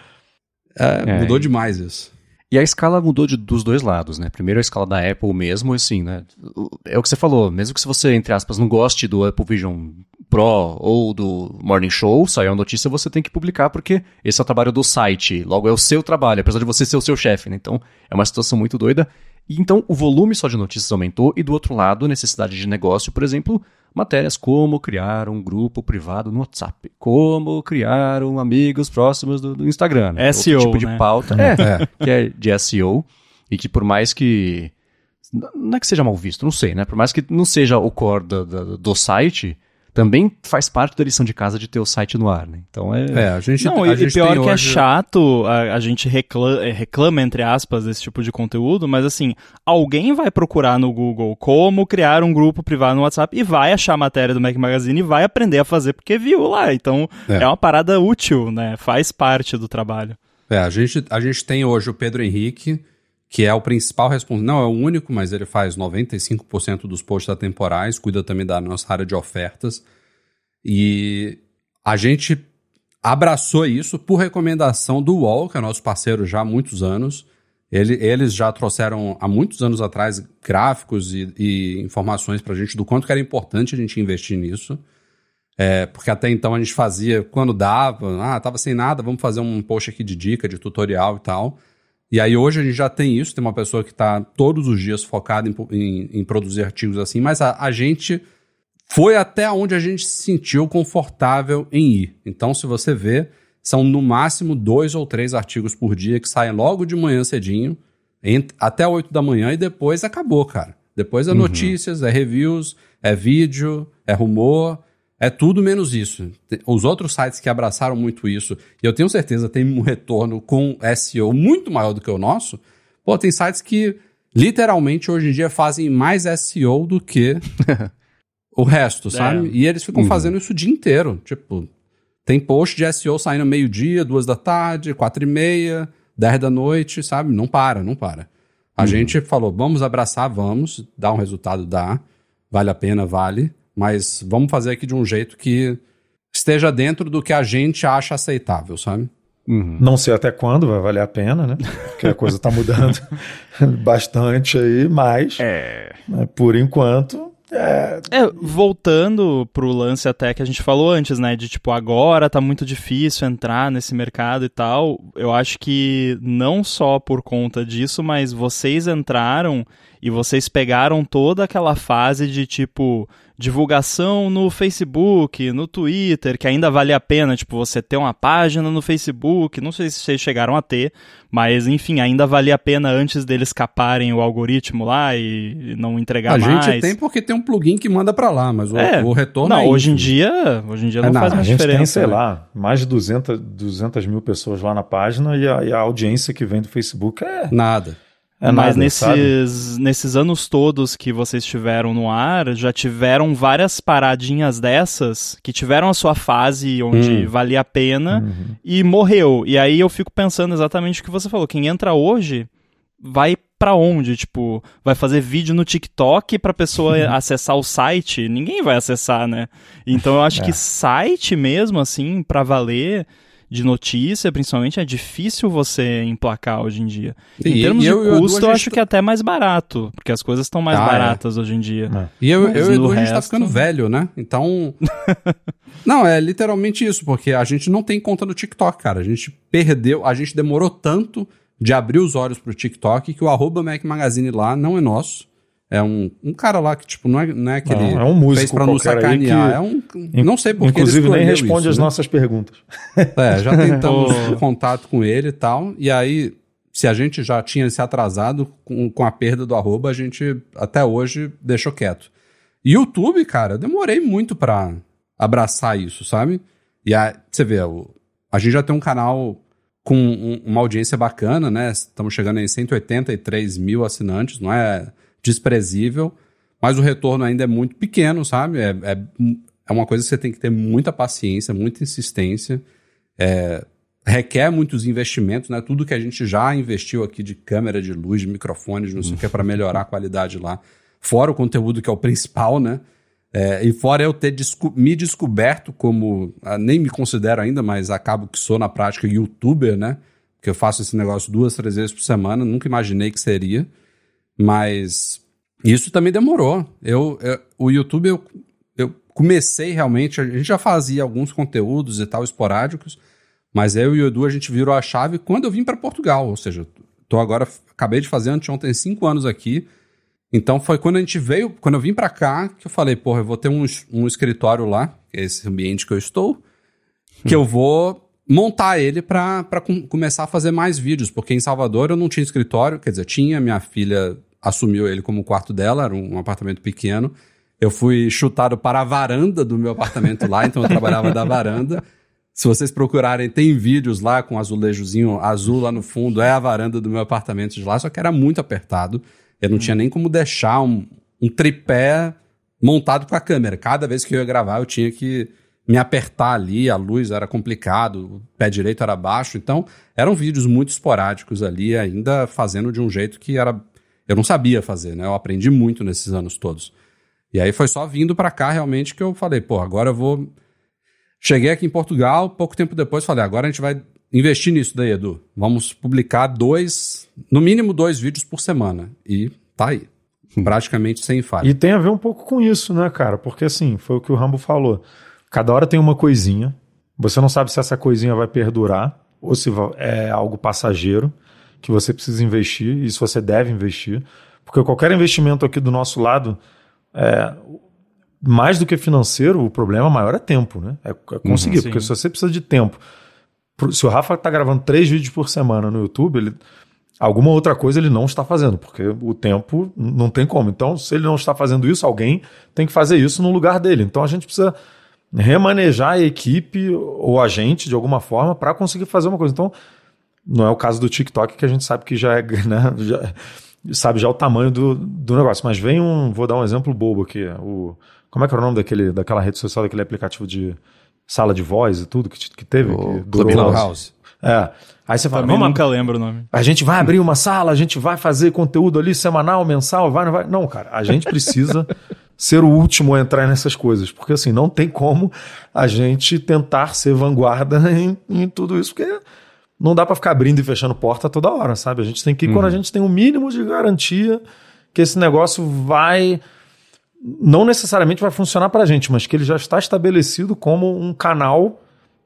É, é, mudou demais isso. E a escala mudou de, dos dois lados, né? Primeiro a escala da Apple mesmo, assim, né? É o que você falou, mesmo que se você, entre aspas, não goste do Apple Vision Pro ou do Morning Show, saiu a notícia, você tem que publicar, porque esse é o trabalho do site, logo é o seu trabalho, apesar de você ser o seu chefe, né? Então, é uma situação muito doida. E então, o volume só de notícias aumentou, e do outro lado, necessidade de negócio, por exemplo, matérias como criar um grupo privado no WhatsApp, como criar um amigos próximos do, do Instagram. Né? S E O, outro tipo né? de pauta, é, é. que é de S E O, e que por mais que... Não é que seja mal visto, não sei, né? Por mais que não seja o core do, do, do site... Também faz parte da lição de casa de ter o site no ar, né? Então é... É, a gente... Não, a e gente pior que hoje... é chato, a, a gente reclama, reclama, entre aspas, desse tipo de conteúdo, mas assim, alguém vai procurar no Google como criar um grupo privado no WhatsApp e vai achar a matéria do Mac Magazine e vai aprender a fazer porque viu lá. Então, é, é uma parada útil, né? Faz parte do trabalho. É, a gente, a gente tem hoje o Pedro Henrique, que é o principal responsável, não é o único, mas ele faz noventa e cinco por cento dos posts atemporais, cuida também da nossa área de ofertas. E a gente abraçou isso por recomendação do U O L, que é nosso parceiro já há muitos anos. Ele, eles já trouxeram há muitos anos atrás gráficos e, e informações pra gente do quanto que era importante a gente investir nisso. É, porque até então a gente fazia quando dava, ah, tava sem nada, vamos fazer um post aqui de dica, de tutorial e tal. E aí hoje a gente já tem isso, tem uma pessoa que está todos os dias focada em, em, em produzir artigos assim, mas a, a gente foi até onde a gente se sentiu confortável em ir. Então, se você vê, são no máximo dois ou três artigos por dia que saem logo de manhã cedinho, ent- até oito da manhã, e depois acabou, cara. Depois é uhum. notícias, é reviews, é vídeo, é rumor, é tudo menos isso. Os outros sites que abraçaram muito isso, e eu tenho certeza tem um retorno com S E O muito maior do que o nosso, pô, tem sites que literalmente hoje em dia fazem mais S E O do que o resto, sabe? É. E eles ficam uhum. fazendo isso o dia inteiro. Tipo, tem post de S E O saindo meio-dia, duas da tarde, quatro e meia, dez da noite, sabe? Não para, não para. A uhum. gente falou, vamos abraçar, vamos, dá um resultado, dá, vale a pena, vale, mas vamos fazer aqui de um jeito que esteja dentro do que a gente acha aceitável, sabe? Uhum. Não sei até quando vai valer a pena, né? Porque a coisa tá mudando bastante aí, mas é. por enquanto... É... é, voltando pro lance até que a gente falou antes, né, de tipo, agora tá muito difícil entrar nesse mercado e tal, eu acho que não só por conta disso, mas vocês entraram e vocês pegaram toda aquela fase de tipo, divulgação no Facebook, no Twitter, que ainda vale a pena, tipo, você ter uma página no Facebook, não sei se vocês chegaram a ter, mas enfim, ainda valia a pena antes deles caparem o algoritmo lá e não entregar a mais. A gente tem porque tem um plugin que manda pra lá, mas o, é, o retorno não, é hoje em dia, hoje em dia não é, faz não, mais a gente diferença. Tem, sei né? lá, mais de duzentas, duzentas mil pessoas lá na página e a, e a audiência que vem do Facebook é... Nada. É Mas nada, nesses, nesses anos todos que vocês tiveram no ar, já tiveram várias paradinhas dessas que tiveram a sua fase onde hum. valia a pena uhum. e morreu. E aí eu fico pensando exatamente o que você falou. Quem entra hoje vai pra onde? Tipo, vai fazer vídeo no TikTok pra pessoa uhum. acessar o site? Ninguém vai acessar, né? Então eu acho é. que site mesmo, assim, pra valer... de notícia, principalmente, é difícil você emplacar hoje em dia. Em e, termos e de eu, custo, eu, eu acho que é até mais barato, porque as coisas estão mais ah, baratas é. hoje em dia. É. E eu, eu e o Edu, a gente resto... tá ficando velho, né? Então... não, é literalmente isso, porque a gente não tem conta no TikTok, cara. A gente perdeu, a gente demorou tanto de abrir os olhos pro TikTok que o arroba Mac Magazine lá não é nosso. É um, um cara lá que, tipo, não é, não é que ele não, é um músico fez pra nos sacanear. Que, é um, não sei por que inclusive nem responde isso, as né? nossas perguntas. É, já tentamos o contato com ele e tal. E aí, se a gente já tinha se atrasado com, com a perda do arroba, a gente até hoje deixou quieto. YouTube, cara, eu demorei muito pra abraçar isso, sabe? E aí, você vê, o, a gente já tem um canal com um, uma audiência bacana, né? Estamos chegando em cento e oitenta e três mil assinantes, não é... desprezível, mas o retorno ainda é muito pequeno, sabe? É, é, é uma coisa que você tem que ter muita paciência, muita insistência, é, requer muitos investimentos, né? Tudo que a gente já investiu aqui de câmera, de luz, de microfones, não sei o que, para melhorar a qualidade lá, fora o conteúdo que é o principal, né? É, e fora eu ter desco- me descoberto como, ah, nem me considero ainda, mas acabo que sou na prática youtuber, né? Porque eu faço esse negócio duas, três vezes por semana, nunca imaginei que seria. Mas isso também demorou. Eu, eu, o YouTube, eu, eu comecei realmente... A gente já fazia alguns conteúdos e tal, esporádicos, mas eu e o Edu, a gente virou a chave quando eu vim para Portugal. Ou seja, tô agora, acabei de fazer anteontem cinco anos aqui. Então foi quando a gente veio, quando eu vim para cá, que eu falei, porra, eu vou ter um, um escritório lá, que é esse ambiente que eu estou, que hum. eu vou... montar ele para com, começar a fazer mais vídeos, porque em Salvador eu não tinha escritório, quer dizer, tinha, minha filha assumiu ele como quarto dela, era um, um apartamento pequeno, eu fui chutado para a varanda do meu apartamento lá, então eu trabalhava da varanda. Se vocês procurarem, tem vídeos lá com azulejozinho azul lá no fundo, é a varanda do meu apartamento de lá, só que era muito apertado, eu não hum. tinha nem como deixar um, um tripé montado com a câmera, cada vez que eu ia gravar eu tinha que me apertar ali, a luz era complicado, o pé direito era baixo, então eram vídeos muito esporádicos ali, ainda fazendo de um jeito que era, eu não sabia fazer, né? Eu aprendi muito nesses anos todos. E aí foi só vindo pra cá realmente que eu falei, pô, agora eu vou... Cheguei aqui em Portugal, pouco tempo depois falei, agora a gente vai investir nisso daí, Edu. Vamos publicar dois, no mínimo dois vídeos por semana. E tá aí, praticamente sem falha. E tem a ver um pouco com isso, né, cara? Porque assim, foi o que o Rambo falou. Cada hora tem uma coisinha, você não sabe se essa coisinha vai perdurar ou se é algo passageiro que você precisa investir e se você deve investir, porque qualquer investimento aqui do nosso lado, é, mais do que financeiro, o problema maior é tempo, né? É conseguir, uhum, porque se você precisa de tempo, se o Rafa está gravando três vídeos por semana no YouTube, ele, alguma outra coisa ele não está fazendo, porque o tempo não tem como. Então, se ele não está fazendo isso, alguém tem que fazer isso no lugar dele. Então, a gente precisa remanejar a equipe ou a gente de alguma forma para conseguir fazer uma coisa. Então, não é o caso do TikTok, que a gente sabe que já é, né, já, sabe já o tamanho do, do negócio. Mas vem um, vou dar um exemplo bobo aqui, o, como é que era o nome daquele, daquela rede social, daquele aplicativo de sala de voz e tudo que, que teve? O Clubhouse. É. Aí você fala, também vamos, nunca lembro o nome. A gente vai abrir uma sala, a gente vai fazer conteúdo ali semanal, mensal, vai, não vai. Não, cara, a gente precisa ser o último a entrar nessas coisas, porque assim, não tem como a gente tentar ser vanguarda em, em tudo isso, porque não dá para ficar abrindo e fechando porta toda hora, sabe? A gente tem que ir, uhum, quando a gente tem um mínimo de garantia que esse negócio vai, não necessariamente vai funcionar pra gente, mas que ele já está estabelecido como um canal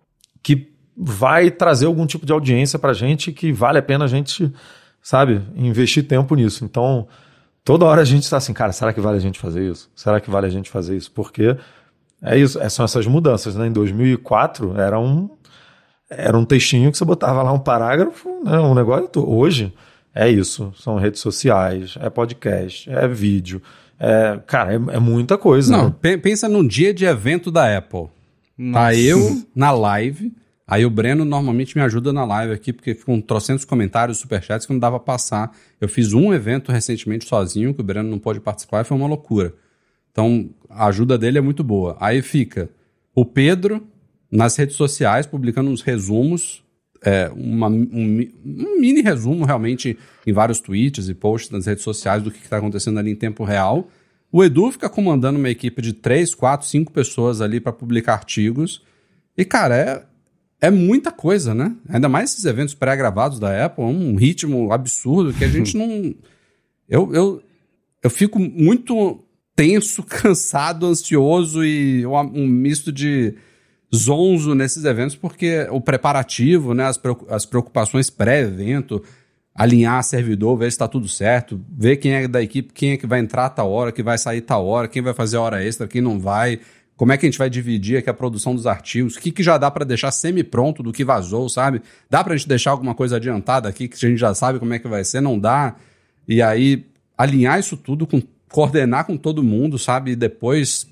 que vai trazer algum tipo de audiência pra gente, que vale a pena a gente, sabe, investir tempo nisso. Então, toda hora a gente está assim, cara, será que vale a gente fazer isso? Será que vale a gente fazer isso? Porque é isso, são essas mudanças, né? Em dois mil e quatro era um, era um textinho que você botava lá um parágrafo, né? Um negócio. Hoje é isso, são redes sociais, é podcast, é vídeo, é, cara, é, é muita coisa. Não, né? Pensa num dia de evento da Apple. Nossa. Tá eu na live, aí o Breno normalmente me ajuda na live aqui, porque ficam trocentos comentários, superchats que não dava pra passar. Eu fiz um evento recentemente sozinho, que o Breno não pôde participar, e foi uma loucura. Então, a ajuda dele é muito boa. Aí fica o Pedro nas redes sociais, publicando uns resumos, é, uma, um, um mini resumo, realmente, em vários tweets e posts nas redes sociais do que está acontecendo ali em tempo real. O Edu fica comandando uma equipe de três, quatro, cinco pessoas ali para publicar artigos. E, cara, é... É muita coisa, né? Ainda mais esses eventos pré-gravados da Apple, é um ritmo absurdo que a gente não... Eu, eu, eu fico muito tenso, cansado, ansioso e um misto de zonzo nesses eventos, porque o preparativo, né, as preocupações pré-evento, alinhar servidor, ver se está tudo certo, ver quem é da equipe, quem é que vai entrar a tal hora, quem vai sair a tal hora, quem vai fazer a hora extra, quem não vai... Como é que a gente vai dividir aqui a produção dos artigos? O que, que já dá para deixar semi-pronto do que vazou, sabe? Dá pra gente deixar alguma coisa adiantada aqui que a gente já sabe como é que vai ser? Não dá. E aí, alinhar isso tudo, com, coordenar com todo mundo, sabe? E depois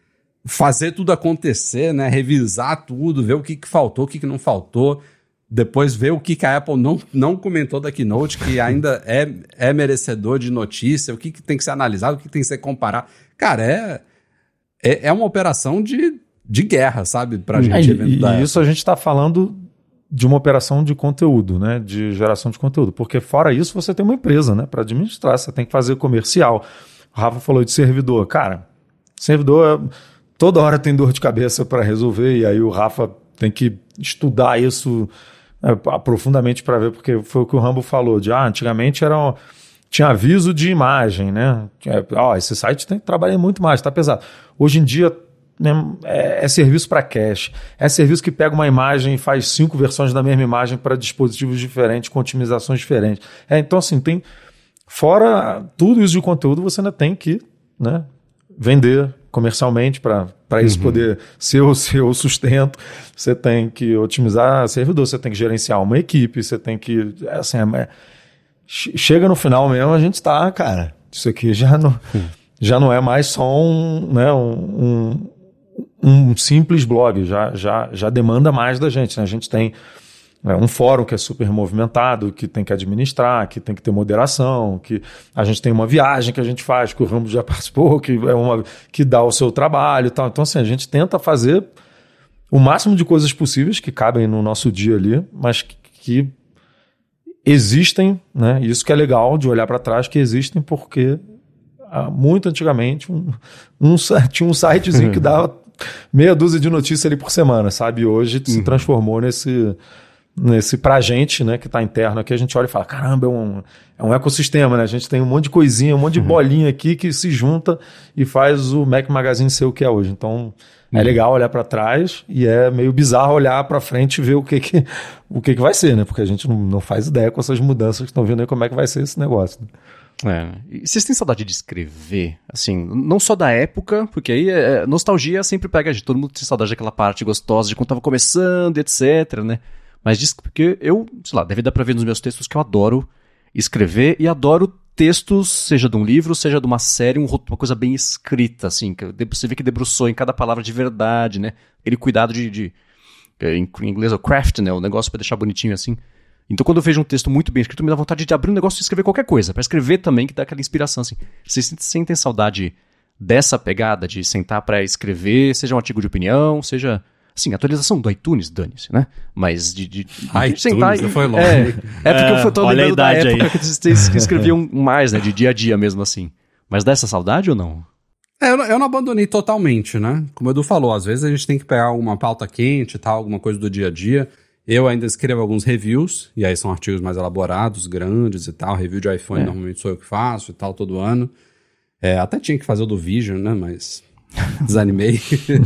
fazer tudo acontecer, né? Revisar tudo, ver o que, que faltou, o que, que não faltou. Depois ver o que, que a Apple não, não comentou da Keynote, que ainda é, é merecedor de notícia, o que, que tem que ser analisado, o que, que tem que ser comparado. Cara, é... É uma operação de, de guerra, sabe? Pra gente. É, e e isso a gente está falando de uma operação de conteúdo, né? De geração de conteúdo. Porque fora isso, você tem uma empresa, né? Para administrar, você tem que fazer comercial. O Rafa falou de servidor. Cara, servidor, toda hora tem dor de cabeça para resolver. E aí o Rafa tem que estudar isso é, profundamente para ver. Porque foi o que o Rambo falou. De, ah, antigamente era... Um, tinha aviso de imagem, né? Ó, oh, esse site tem que trabalhar muito mais, tá pesado. Hoje em dia, né, é, é serviço para cache, é serviço que pega uma imagem e faz cinco versões da mesma imagem para dispositivos diferentes, com otimizações diferentes. É, então, assim, tem. Fora tudo isso de conteúdo, você ainda tem que, né, vender comercialmente para isso uhum. poder ser o seu sustento. Você tem que otimizar servidor, você tem que gerenciar uma equipe, você tem que. Assim, é, chega no final mesmo, a gente está, cara, isso aqui já não, já não é mais só um, né, um, um, um simples blog, já, já, já demanda mais da gente. Né? A gente tem é, um fórum que é super movimentado, que tem que administrar, que tem que ter moderação, que a gente tem uma viagem que a gente faz, que o Rambo já participou, que, é uma, que dá o seu trabalho e tal. Então, assim, a gente tenta fazer o máximo de coisas possíveis que cabem no nosso dia ali, mas que, que existem, né? Isso que é legal de olhar para trás, que existem porque ah, muito antigamente um, um, tinha um sitezinho que dava meia dúzia de notícias ali por semana, sabe? E hoje se transformou nesse... nesse pra gente, né, que está interno aqui, a gente olha e fala, caramba, é um, é um ecossistema, né? A gente tem um monte de coisinha, um monte de bolinha aqui que se junta e faz o Mac Magazine ser o que é hoje. Então, é legal olhar para trás e é meio bizarro olhar para frente e ver o que que, o que que vai ser, né? Porque a gente não, não faz ideia com essas mudanças que estão vendo aí como é que vai ser esse negócio. Né? É. E vocês têm saudade de escrever? Assim, não só da época, porque aí é, nostalgia sempre pega a gente, todo mundo tem saudade daquela parte gostosa de quando estava começando, etc, né? Mas diz porque eu, sei lá, deve dar pra ver nos meus textos que eu adoro escrever e adoro textos, seja de um livro, seja de uma série, um, uma coisa bem escrita, assim, que você vê que debruçou em cada palavra de verdade, né? Aquele cuidado de, de em inglês é o craft, né? O negócio pra deixar bonitinho assim. Então quando eu vejo um texto muito bem escrito, me dá vontade de abrir um negócio e escrever qualquer coisa, pra escrever também, que dá aquela inspiração, assim. Vocês sentem saudade dessa pegada de sentar pra escrever, seja um artigo de opinião, seja... Sim, atualização do iTunes, dane-se, né? Mas de, de, de iTunes, sentar e... foi longe. É, é porque É, eu tô olha lembrando da época aí. que vocês escreviam mais, né? De dia a dia mesmo, assim. Mas dá essa saudade ou não? É, eu, não- eu não abandonei totalmente, né? Como o Edu falou, às vezes a gente tem que pegar alguma pauta quente e tal, alguma coisa do dia a dia. Eu ainda escrevo alguns reviews, e aí são artigos mais elaborados, grandes e tal. Review de iPhone É. normalmente sou eu que faço e tal, todo ano. É, até tinha que fazer o do Vision, né? Mas desanimei.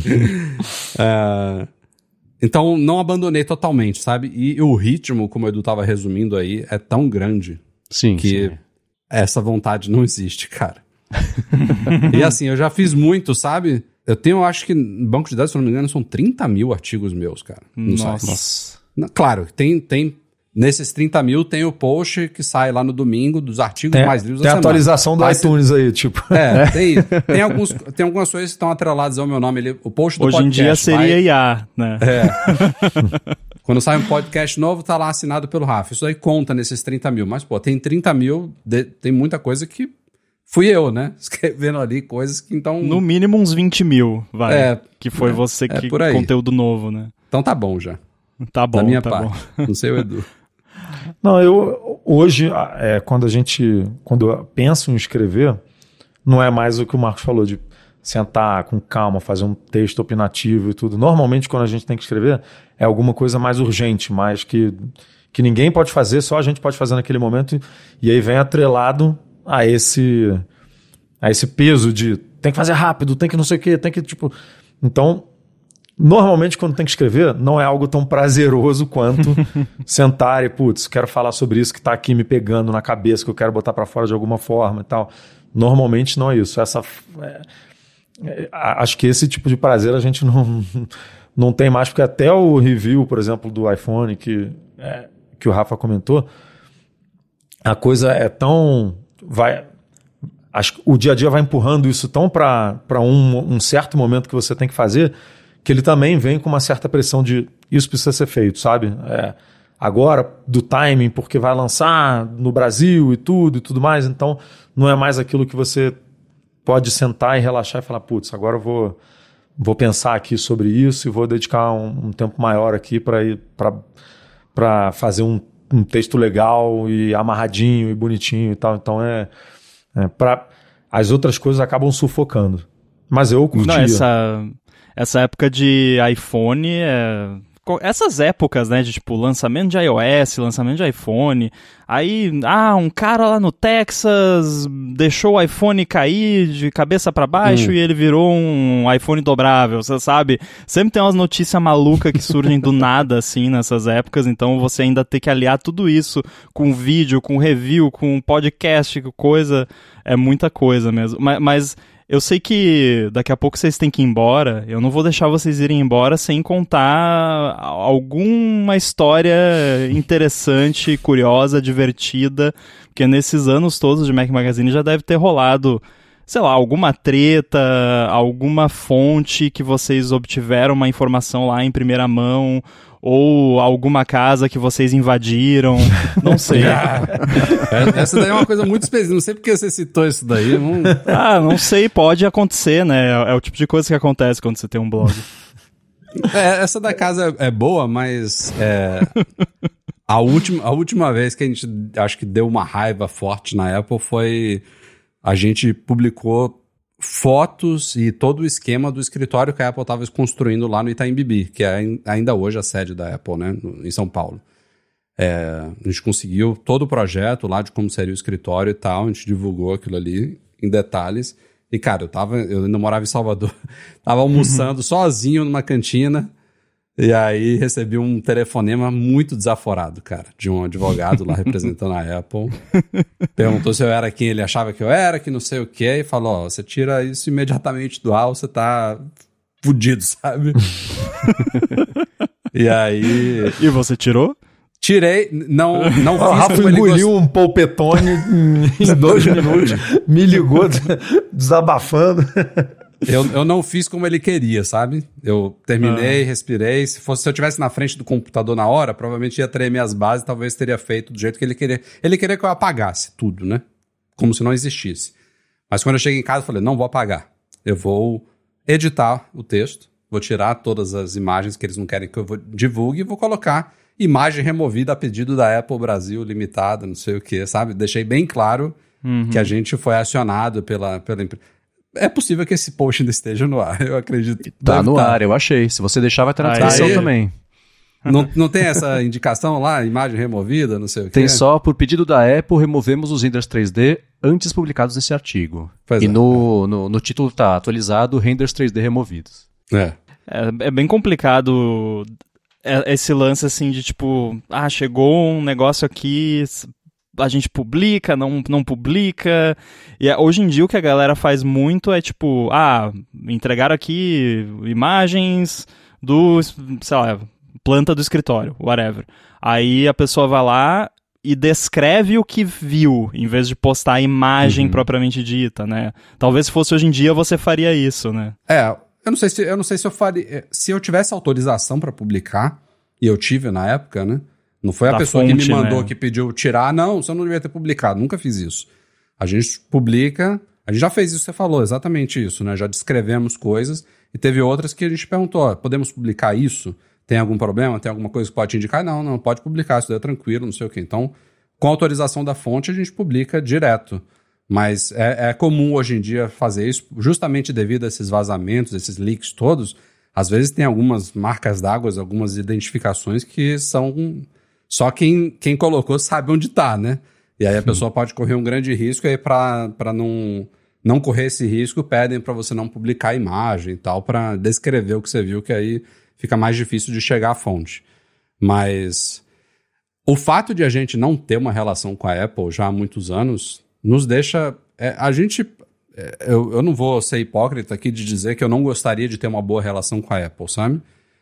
É, então, não abandonei totalmente, sabe? E o ritmo, como o Edu tava resumindo aí, é tão grande Sim, que sim. essa vontade não existe, cara. E assim, eu já fiz muito, sabe? Eu tenho, acho que, no banco de dados, se não me engano, são trinta mil artigos meus, cara. No Nossa. site. Na- Claro, tem, tem... Nesses trinta mil tem o post que sai lá no domingo dos artigos Tem, mais lidos tem da a semana. atualização do Aí cê- iTunes aí, tipo. É, tem, tem, alguns, tem algumas coisas que estão atreladas ao meu nome. Ele, o post do Hoje em podcast dia seria vai- I A, né? Quando sai um podcast novo, tá lá assinado pelo Rafa. Isso aí conta nesses trinta mil. Mas, pô, tem trinta mil, de- tem muita coisa que fui eu, né? Escrevendo ali coisas que então... No mínimo uns vinte mil, vai. É, que foi é, você é que... por aí. Conteúdo novo, né? Então tá bom já. Tá bom, da minha tá parte. bom. Não sei o Edu. Não, eu hoje, é, quando a gente, quando eu penso em escrever, não é mais o que o Marcos falou, de sentar com calma, fazer um texto opinativo e tudo. Normalmente, quando a gente tem que escrever, é alguma coisa mais urgente, mais que, que ninguém pode fazer, só a gente pode fazer naquele momento, e aí vem atrelado a esse, a esse peso de tem que fazer rápido, tem que não sei o quê, tem que, tipo... Então, normalmente, quando tem que escrever, não é algo tão prazeroso quanto sentar e, putz, quero falar sobre isso que está aqui me pegando na cabeça, que eu quero botar para fora de alguma forma e tal. Normalmente não é isso. Essa, é, é, acho que esse tipo de prazer a gente não, não tem mais, porque até o review, por exemplo, do iPhone, que, é, que o Rafa comentou, a coisa é tão... vai acho, o dia a dia vai empurrando isso tão para um, um certo momento que você tem que fazer, que ele também vem com uma certa pressão de isso precisa ser feito, sabe? É, agora, do timing, porque vai lançar no Brasil e tudo e tudo mais, então não é mais aquilo que você pode sentar e relaxar e falar, putz, agora eu vou, vou pensar aqui sobre isso e vou dedicar um, um tempo maior aqui para ir para fazer um, um texto legal e amarradinho e bonitinho e tal. Então é, é para as outras coisas acabam sufocando. Mas eu curtia. Não, essa, essa época de iPhone, é... essas épocas, né, de tipo lançamento de iOS, lançamento de iPhone, aí, ah, um cara lá no Texas deixou o iPhone cair de cabeça pra baixo hum. e ele virou um iPhone dobrável, você sabe? Sempre tem umas notícias malucas que surgem do nada, assim, nessas épocas, então você ainda tem que aliar tudo isso com vídeo, com review, com podcast, com coisa, é muita coisa mesmo, mas... mas eu sei que daqui a pouco vocês têm que ir embora, eu não vou deixar vocês irem embora sem contar alguma história interessante, curiosa, divertida, porque nesses anos todos de Mac Magazine já deve ter rolado, sei lá, alguma treta, alguma fonte que vocês obtiveram uma informação lá em primeira mão, ou alguma casa que vocês invadiram, não sei. Essa daí é uma coisa muito específica, não sei porque você citou isso daí. Não... Ah, não sei, pode acontecer, né? É o tipo de coisa que acontece quando você tem um blog. É, essa da casa é, é boa, mas é, a, última, a última vez que a gente acho que deu uma raiva forte na Apple foi a gente publicou fotos e todo o esquema do escritório que a Apple estava construindo lá no Itaim Bibi, que é ainda hoje a sede da Apple, né, em São Paulo. É, a gente conseguiu todo o projeto lá de como seria o escritório e tal, a gente divulgou aquilo ali em detalhes. E, cara, eu, tava, eu ainda morava em Salvador, tava almoçando sozinho numa cantina, e aí recebi um telefonema muito desaforado, cara, de um advogado lá representando a Apple. Perguntou se eu era quem ele achava que eu era, que não sei o quê, e falou, ó, você tira isso imediatamente do ar, você tá fudido, sabe? E aí... E você tirou? Tirei, não, não fiz o Rafa como ele engoliu gost... um polpetone em dois minutos, me ligou desabafando. Eu, eu não fiz como ele queria, sabe? Eu terminei, ah. respirei. Se fosse, se eu tivesse na frente do computador na hora, provavelmente ia tremer as bases, talvez teria feito do jeito que ele queria. Ele queria que eu apagasse tudo, né? Como se não existisse. Mas quando eu cheguei em casa, eu falei, não vou apagar. Eu vou editar o texto, vou tirar todas as imagens que eles não querem que eu divulgue e vou colocar imagem removida a pedido da Apple Brasil Limitada, não sei o que, sabe? Deixei bem claro uhum. que a gente foi acionado pela, pela empresa. É possível que esse post ainda esteja no ar, eu acredito. Tá no tá. ar, eu achei. Se você deixar, vai estar na descrição também. Não, não tem essa indicação lá, imagem removida, não sei o que? Tem só, por pedido da Apple, removemos os renders três D antes publicados nesse artigo. Pois e é. no, no, no título tá atualizado, renders três D removidos. É. É, é bem complicado esse lance assim de tipo, ah, chegou um negócio aqui, a gente publica, não, não publica. E hoje em dia o que a galera faz muito é tipo, ah, entregaram aqui imagens do, sei lá, planta do escritório, whatever. Aí a pessoa vai lá e descreve o que viu, em vez de postar a imagem uhum. propriamente dita, né? Talvez se fosse hoje em dia você faria isso, né? É, eu não sei se eu, não sei se eu faria... Se eu tivesse autorização para publicar, e eu tive na época, né? Não foi a da pessoa fonte, que me mandou, né? que pediu tirar, não, você não devia ter publicado, nunca fiz isso. A gente publica, a gente já fez isso que você falou, exatamente isso, né? Já descrevemos coisas, e teve outras que a gente perguntou, ó, podemos publicar isso? Tem algum problema? Tem alguma coisa que pode te indicar? Não, não, pode publicar, isso daí é tranquilo, não sei o quê. Então, com autorização da fonte, a gente publica direto. Mas é, é comum hoje em dia fazer isso, justamente devido a esses vazamentos, esses leaks todos. Às vezes tem algumas marcas d'água, algumas identificações que são... Só quem, quem colocou sabe onde está, né? E aí a Sim. pessoa pode correr um grande risco, e aí para não, não correr esse risco, pedem para você não publicar a imagem e tal, para descrever o que você viu, que aí fica mais difícil de chegar à fonte. Mas o fato de a gente não ter uma relação com a Apple já há muitos anos nos deixa... É, a gente... É, eu, eu não vou ser hipócrita aqui de dizer que eu não gostaria de ter uma boa relação com a Apple, sabe?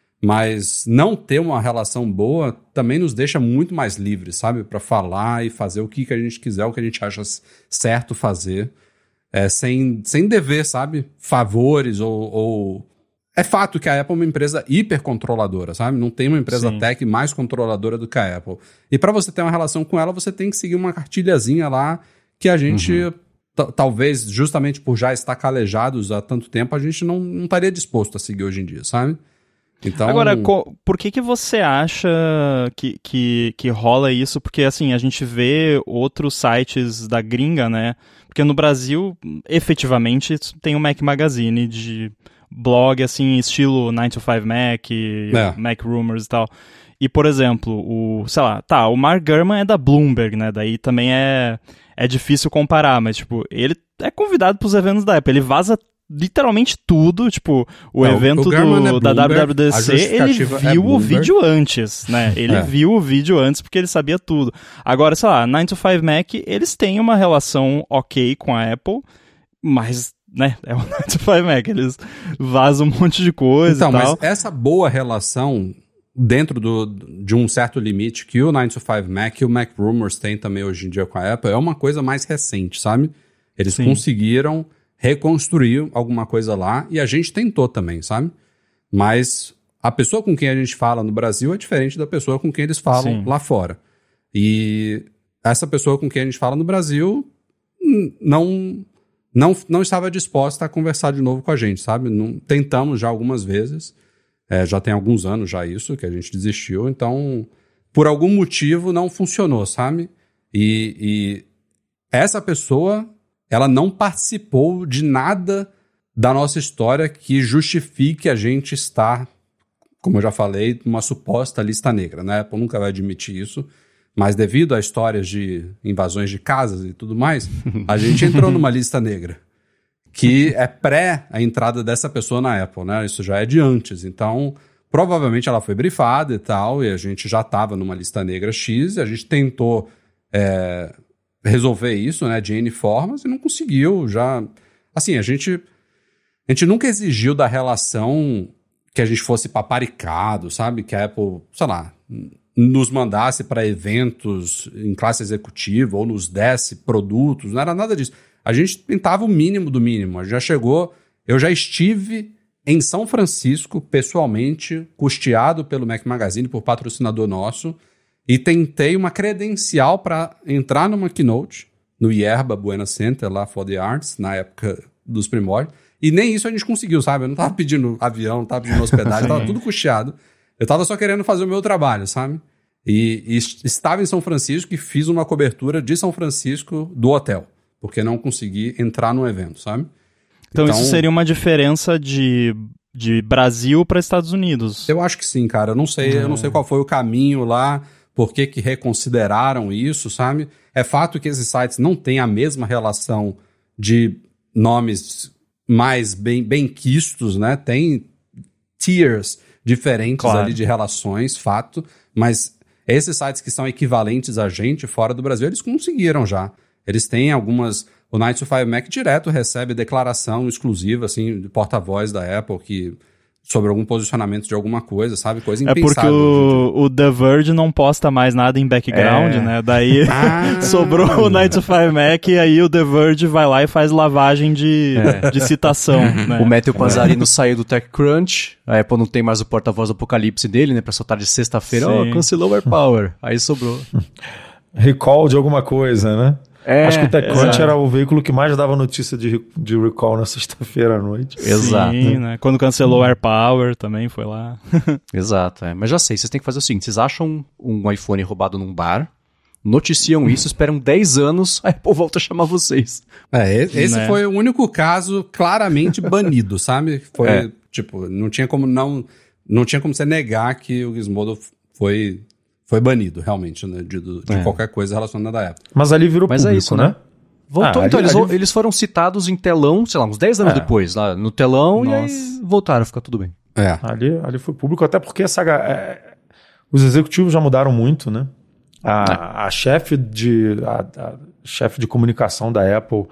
Mas não ter uma relação boa também nos deixa muito mais livres, sabe? Para falar e fazer o que, que a gente quiser, o que a gente acha certo fazer, é, sem, sem dever, sabe? Favores ou, ou... É fato que a Apple é uma empresa hipercontroladora, sabe? Não tem uma empresa Sim. tech mais controladora do que a Apple. E para você ter uma relação com ela, você tem que seguir uma cartilhazinha lá que a gente... Uhum. T- talvez, justamente por já estar calejados há tanto tempo, a gente não, não estaria disposto a seguir hoje em dia, sabe? Então... Agora, co- por que que você acha que, que, que rola isso? Porque, assim, a gente vê outros sites da gringa, né? Porque no Brasil, efetivamente, tem o Mac Magazine de blog, assim, estilo nine to five Mac, é. Mac Rumors e tal. E, por exemplo, o, sei lá, tá, o Mark Gurman é da Bloomberg, né? Daí também é, é difícil comparar, mas, tipo, ele é convidado pros eventos da Apple, ele vaza literalmente tudo, tipo, o Não, evento o do, é da W W D C, ele viu é o vídeo antes, né? Ele é. viu o vídeo antes porque ele sabia tudo. Agora, sei lá, nine to five Mac, eles têm uma relação ok com a Apple, mas... né, é o nine to five Mac, eles vazam um monte de coisa então, e tal. Mas essa boa relação dentro do, de um certo limite que o nine to five Mac e o Mac Rumors tem também hoje em dia com a Apple é uma coisa mais recente, sabe? Eles Sim. conseguiram reconstruir alguma coisa lá e a gente tentou também, sabe? Mas a pessoa com quem a gente fala no Brasil é diferente da pessoa com quem eles falam Sim. lá fora. E essa pessoa com quem a gente fala no Brasil não... Não, não estava disposta a conversar de novo com a gente, sabe? Não, tentamos já algumas vezes. É, já tem alguns anos já isso, que a gente desistiu. Então, por algum motivo, não funcionou, sabe? E, e essa pessoa, ela não participou de nada da nossa história que justifique a gente estar, como eu já falei, numa suposta lista negra, né? A Apple nunca vai admitir isso, mas devido a histórias de invasões de casas e tudo mais, a gente entrou numa lista negra, que é pré a entrada dessa pessoa na Apple, né? Isso já é de antes, então provavelmente ela foi brifada e tal, e a gente já estava numa lista negra X, e a gente tentou é, resolver isso, né, de N formas, e não conseguiu, já... Assim, a gente, a gente nunca exigiu da relação que a gente fosse paparicado, sabe? Que a Apple, sei lá, nos mandasse para eventos em classe executiva ou nos desse produtos, não era nada disso. A gente tentava o mínimo do mínimo. A gente já chegou... Eu já estive em São Francisco, pessoalmente, custeado pelo Mac Magazine, por patrocinador nosso, e tentei uma credencial para entrar numa keynote no Yerba Buena Center, lá for the Arts, na época dos primórdios. E nem isso a gente conseguiu, sabe? Eu não tava pedindo avião, não tava pedindo hospedagem, tava tudo custeado. Eu tava só querendo fazer o meu trabalho, sabe? E, e estava em São Francisco e fiz uma cobertura de São Francisco do hotel, porque não consegui entrar no evento, sabe? Então, então isso seria uma diferença de, de Brasil para Estados Unidos? Eu acho que sim, cara. Eu não sei, é. eu não sei qual foi o caminho lá, por que que reconsideraram isso, sabe? É fato que esses sites não têm a mesma relação de nomes mais bem, bem quistos, né? Tem tiers diferentes claro. ali de relações, fato, mas esses sites que são equivalentes a gente fora do Brasil, eles conseguiram já. Eles têm algumas... O nine to five Mac direto recebe declaração exclusiva, assim, de porta-voz da Apple, que... sobre algum posicionamento de alguma coisa, sabe? Coisa impensável. É porque o, o The Verge não posta mais nada em background, é. né? Daí ah. sobrou o nine to five Mac e aí o The Verge vai lá e faz lavagem de, é. de citação. Né? O Matthew Panzarino é. saiu do TechCrunch, a Apple não tem mais o porta-voz do Apocalipse dele, né? Pra soltar de sexta-feira, ó, oh, cancelou o AirPower. Aí sobrou. Recall de alguma coisa, né? É, Acho que o TechCrunch era o veículo que mais dava notícia de, de recall na sexta-feira à noite. Exato. Sim, né? Quando cancelou o AirPower também foi lá. Exato, é. Mas já sei, vocês têm que fazer o seguinte, vocês acham um iPhone roubado num bar, noticiam isso, esperam dez anos, a Apple volta a chamar vocês. É, esse né? foi o único caso claramente banido, sabe? Foi, é. tipo, não tinha como não... Não tinha como você negar que o Gizmodo foi... Foi banido, realmente, né, de, de é. qualquer coisa relacionada à Apple. Mas ali virou Mas público, é isso, né? né? Voltou, ah, então, ali, eles, ali... eles foram citados em telão, sei lá, uns dez anos é. depois, lá no telão, Nossa. e aí voltaram, fica tudo bem. É. Ali, ali foi público, até porque essa, é, os executivos já mudaram muito, né? A, é. a chefe de, a, a chefe de comunicação da Apple,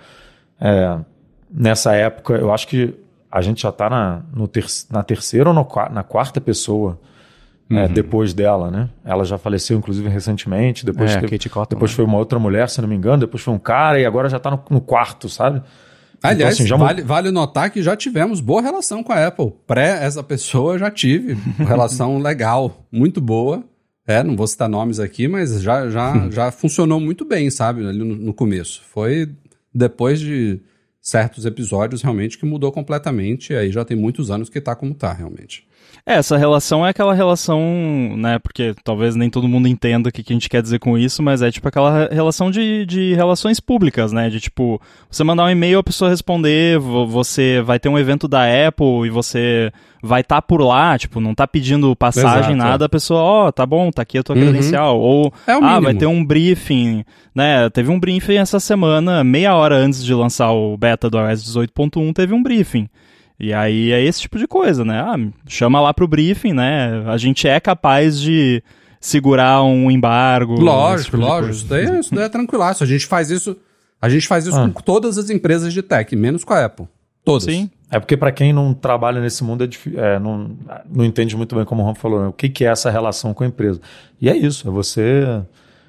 é, nessa época, eu acho que a gente já está na, no ter, na terceira ou no, na quarta pessoa. É, uhum. Depois dela, né? Ela já faleceu, inclusive, recentemente. Depois, é, teve, Katie Cotton, depois né? foi uma outra mulher, se não me engano. Depois foi um cara e agora já tá no, no quarto, sabe? Aliás, então, assim, já... vale, vale notar que já tivemos boa relação com a Apple. Pré essa pessoa já tive relação legal, muito boa. É, não vou citar nomes aqui, mas já, já, já funcionou muito bem, sabe? Ali no, no começo. Foi depois de certos episódios, realmente, que mudou completamente. E aí já tem muitos anos que tá como tá, realmente. É, essa relação é aquela relação, né, porque talvez nem todo mundo entenda o que, que a gente quer dizer com isso, mas é tipo aquela relação de, de relações públicas, né, de tipo, você mandar um e-mail, a pessoa responder, você vai ter um evento da Apple e você vai estar tá por lá, tipo, não tá pedindo passagem, Exato, nada, é. a pessoa, ó, oh, tá bom, tá aqui a tua uhum. credencial, ou, é ah, vai ter um briefing, né, teve um briefing essa semana, meia hora antes de lançar o beta do iOS dezoito ponto um, teve um briefing. E aí é esse tipo de coisa, né? Ah, chama lá pro briefing, né? A gente é capaz de segurar um embargo. Lógico, tipo lógico. Isso daí, é, isso daí é tranquilaço. A gente faz isso, a gente faz isso ah. com todas as empresas de tech, menos com a Apple. Todas. Sim. É porque para quem não trabalha nesse mundo, é difícil, é, não, não entende muito bem, como o Ron falou, né? O que, que é essa relação com a empresa. E é isso, é você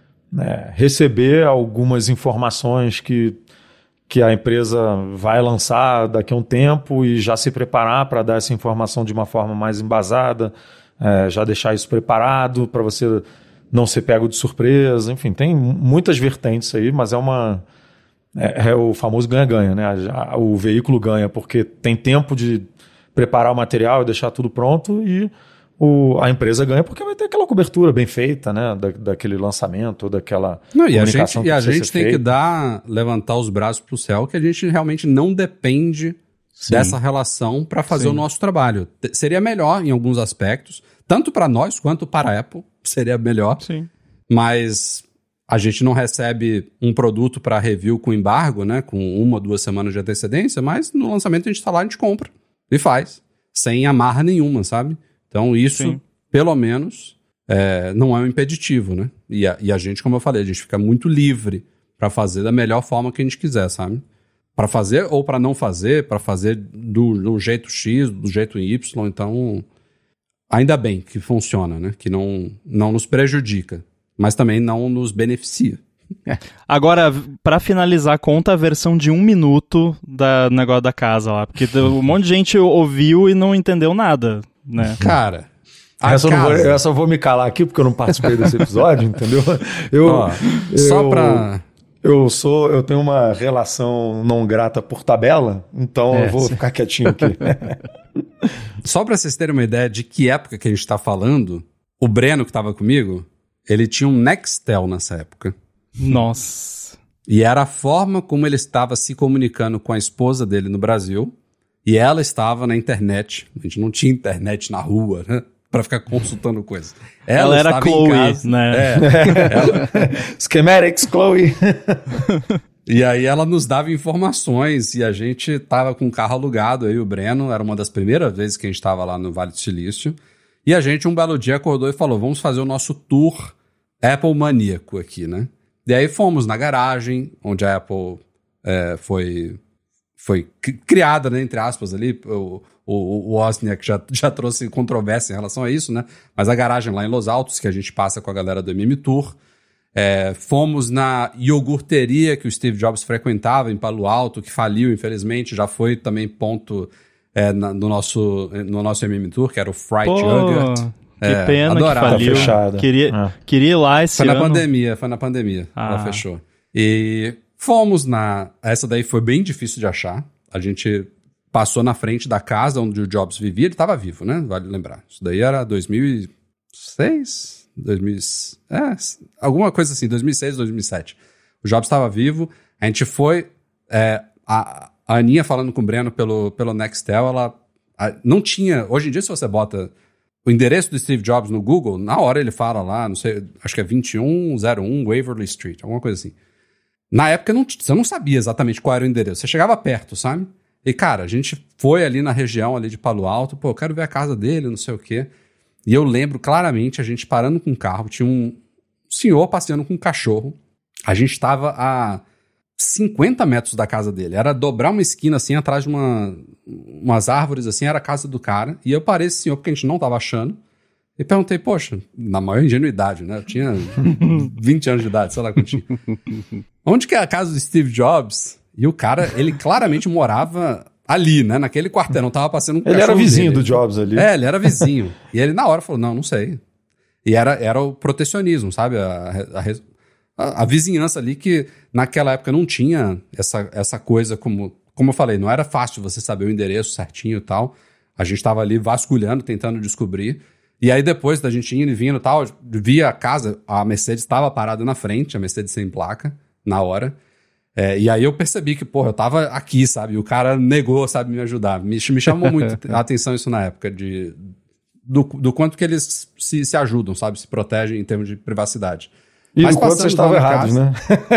né, receber algumas informações que... que a empresa vai lançar daqui a um tempo e já se preparar para dar essa informação de uma forma mais embasada, é, já deixar isso preparado para você não ser pego de surpresa. Enfim, tem muitas vertentes aí, mas é uma é, é o famoso ganha-ganha, né? O veículo ganha porque tem tempo de preparar o material e deixar tudo pronto e o, a empresa ganha porque vai ter aquela cobertura bem feita, né? Da, daquele lançamento, daquela não, e comunicação a gente, e a gente tem feita. que dar, levantar os braços pro céu, que a gente realmente não depende Sim. dessa relação para fazer Sim. o nosso trabalho. T- seria melhor em alguns aspectos, tanto para nós quanto para a Apple, seria melhor. Sim. Mas a gente não recebe um produto para review com embargo, né? Com uma ou duas semanas de antecedência, mas no lançamento a gente tá lá, a gente compra e faz, sem amarra nenhuma, sabe? Então isso, Sim. pelo menos, é, não é um impeditivo, né? E a, e a gente, como eu falei, a gente fica muito livre para fazer da melhor forma que a gente quiser, sabe? Para fazer ou para não fazer, para fazer do, do jeito X, do jeito Y, então ainda bem que funciona, né? Que não, não nos prejudica, mas também não nos beneficia. Agora, pra finalizar, conta a versão de um minuto da negócio da casa lá, porque um monte de gente ouviu e não entendeu nada, né? Cara, essa, eu, não vou, essa eu vou me calar aqui porque eu não participei desse episódio, entendeu? Eu, Ó, eu, só pra... Eu sou, eu tenho uma relação não grata por tabela, então é, eu vou sim. ficar quietinho aqui. Só pra vocês terem uma ideia de que época que a gente tá falando, o Breno que tava comigo, ele tinha um Nextel nessa época. Nossa. E era a forma como ele estava se comunicando com a esposa dele no Brasil, e ela estava na internet. A gente não tinha internet na rua, né? Pra ficar consultando coisas. Ela, ela era Chloe, casa, né? É, ela... Schematics, Chloe. E aí ela nos dava informações, e a gente tava com o carro alugado, aí o Breno, era uma das primeiras vezes que a gente tava lá no Vale do Silício, e a gente um belo dia acordou e falou, vamos fazer o nosso tour Apple maníaco aqui, né? E aí fomos na garagem, onde a Apple é, foi, foi criada, né, entre aspas, ali. O, o, o Wozniak já, já trouxe controvérsia em relação a isso, né? Mas a garagem lá em Los Altos, que a gente passa com a galera do M M Tour. É, fomos na iogurteria que o Steve Jobs frequentava em Palo Alto, que faliu, infelizmente. Já foi também ponto é, na, no, nosso, no nosso M M Tour, que era o Fried Pô. Yogurt. Que é, pena adorava. que faliu. Tá fechada. Queria, ah. queria ir lá esse foi ano. Foi na pandemia, foi na pandemia. Ah. Ela fechou. E fomos na... Essa daí foi bem difícil de achar. A gente passou na frente da casa onde o Jobs vivia. Ele estava vivo, né? Vale lembrar. Isso daí era dois mil e seis? dois mil... É, alguma coisa assim. dois mil e seis, dois mil e sete. O Jobs estava vivo. A gente foi... É, a, a Aninha falando com o Breno pelo, pelo Nextel, ela... A, não tinha... Hoje em dia, se você bota... o endereço do Steve Jobs no Google, na hora ele fala lá, não sei, acho que é vinte e um zero um Waverly Street, alguma coisa assim. Na época não, você não sabia exatamente qual era o endereço, você chegava perto, sabe? E cara, a gente foi ali na região ali de Palo Alto, pô, eu quero ver a casa dele, não sei o quê. E eu lembro claramente a gente parando com o carro, tinha um senhor passeando com um cachorro, a gente estava a cinquenta metros da casa dele, era dobrar uma esquina assim, atrás de uma, umas árvores assim, era a casa do cara, e eu parei esse senhor porque a gente não tava achando, e perguntei, poxa, na maior ingenuidade, né, eu tinha vinte anos de idade, sei lá quanto tinha, onde que é a casa do Steve Jobs? E o cara, ele claramente morava ali, né, naquele quarteirão, tava passando um ele cachorro era vizinho dele. do Jobs ali. É, ele era vizinho, e ele na hora falou, não, não sei, e era, era o protecionismo, sabe, a, a, a, a vizinhança ali que naquela época não tinha essa, essa coisa, como, como eu falei, não era fácil você saber o endereço certinho e tal. A gente estava ali vasculhando, tentando descobrir. E aí depois da gente indo e vindo e tal, via a casa, a Mercedes estava parada na frente, a Mercedes sem placa, na hora. É, e aí eu percebi que, porra, eu tava aqui, sabe? E o cara negou, sabe, me ajudar. Me, me chamou muito a atenção isso na época, de, do, do quanto que eles se, se ajudam, sabe? Se protegem em termos de privacidade. E mas quando vocês estavam errados, né?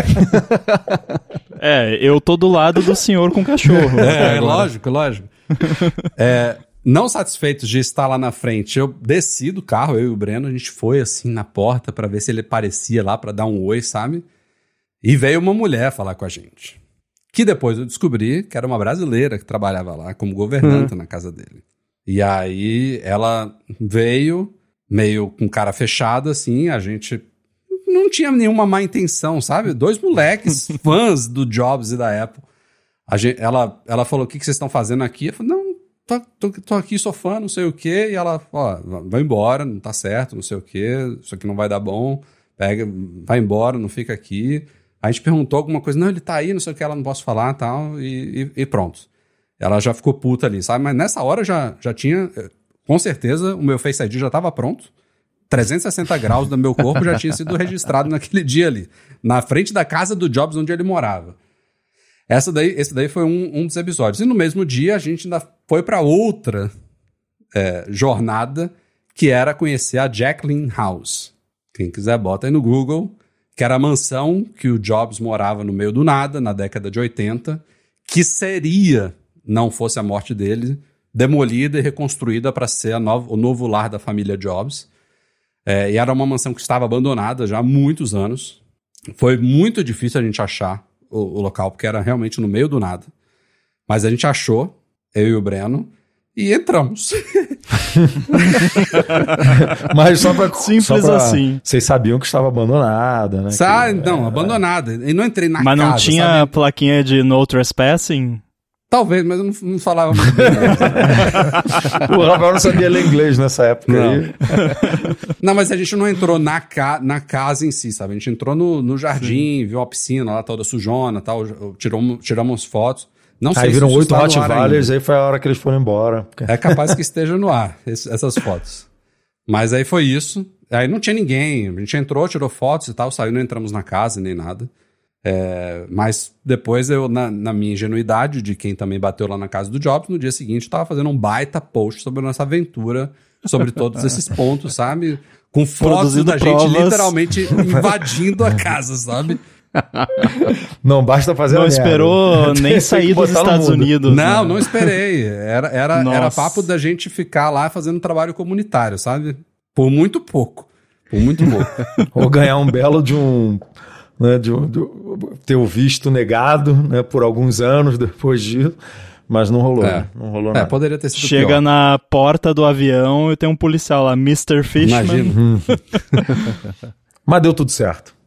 É, eu tô do lado do senhor com cachorro. É, é lógico, lógico. É, não satisfeitos de estar lá na frente, eu desci do carro, eu e o Breno, a gente foi assim na porta pra ver se ele aparecia lá pra dar um oi, sabe? E veio uma mulher falar com a gente. Que depois eu descobri que era uma brasileira que trabalhava lá como governanta hum. na casa dele. E aí ela veio meio com cara fechada, assim, a gente... não tinha nenhuma má intenção, sabe? Dois moleques fãs do Jobs e da Apple. A gente, ela, ela falou, o que, que vocês estão fazendo aqui? Eu falei, não, tô, tô, tô aqui, sou fã, não sei o quê. E ela, ó, vai embora, não tá certo, não sei o quê. Isso aqui não vai dar bom. Pega, vai embora, não fica aqui. A gente perguntou alguma coisa, não, ele tá aí, não sei o que, ela não posso falar, tal, e, e, e pronto. ela já ficou puta ali, sabe? Mas nessa hora já, já tinha, com certeza, o meu Face I D já estava pronto. trezentos e sessenta graus do meu corpo já tinha sido registrado naquele dia ali, na frente da casa do Jobs onde ele morava. Essa daí, esse daí foi um, um dos episódios. E no mesmo dia a gente ainda foi para outra é, jornada, que era conhecer a Jacqueline House. Quem quiser bota aí no Google, que era a mansão que o Jobs morava no meio do nada, na década de oitenta, que seria, não fosse a morte dele, demolida e reconstruída para ser a nova, o novo lar da família Jobs. É, e era uma mansão que estava abandonada já há muitos anos. Foi muito difícil a gente achar o, o local, porque era realmente no meio do nada. Mas a gente achou, eu e o Breno, e entramos. Mas só pra... Simples só pra, assim. Vocês sabiam que estava abandonada, né? Sabe? Que, Não, é, abandonada. E não entrei na Mas casa, não tinha sabe? plaquinha de no trespassing? Talvez, mas eu não, não falava muito bem. O Rafael não sabia ler inglês nessa época Não. aí. Não, mas a gente não entrou na, ca... na casa em si, sabe? A gente entrou no, no jardim, Sim. viu a piscina lá toda sujona, tal, tiramos, tiramos fotos. Não sei aí se viram isso oito está Hot no ar Valers, ainda. aí foi a hora que eles foram embora. É capaz que esteja no ar, esse, essas fotos. Mas aí foi isso. Aí não tinha ninguém. A gente entrou, tirou fotos e tal, saiu, não entramos na casa nem nada. É, mas depois eu, na, na minha ingenuidade, de quem também bateu lá na casa do Jobs, no dia seguinte eu tava fazendo um baita post sobre a nossa aventura, sobre todos esses pontos, sabe? Com fotos Produzindo da provas. gente literalmente invadindo a casa, sabe? Não basta fazer Não a esperou merda. nem Tem sair que dos botar no Estados mundo. Unidos. Não, né? não esperei. Era, era, era Nossa. papo da gente ficar lá fazendo trabalho comunitário, sabe? Por muito pouco. Por muito pouco. Ou ganhar um belo de um... Né, de, de, ter o visto negado, né, por alguns anos depois disso, mas não rolou. É. Né? Não rolou É, nada. poderia ter sido Chega pior. na porta do avião e tem um policial lá, mister Fishman. Imagina. Mas deu tudo certo.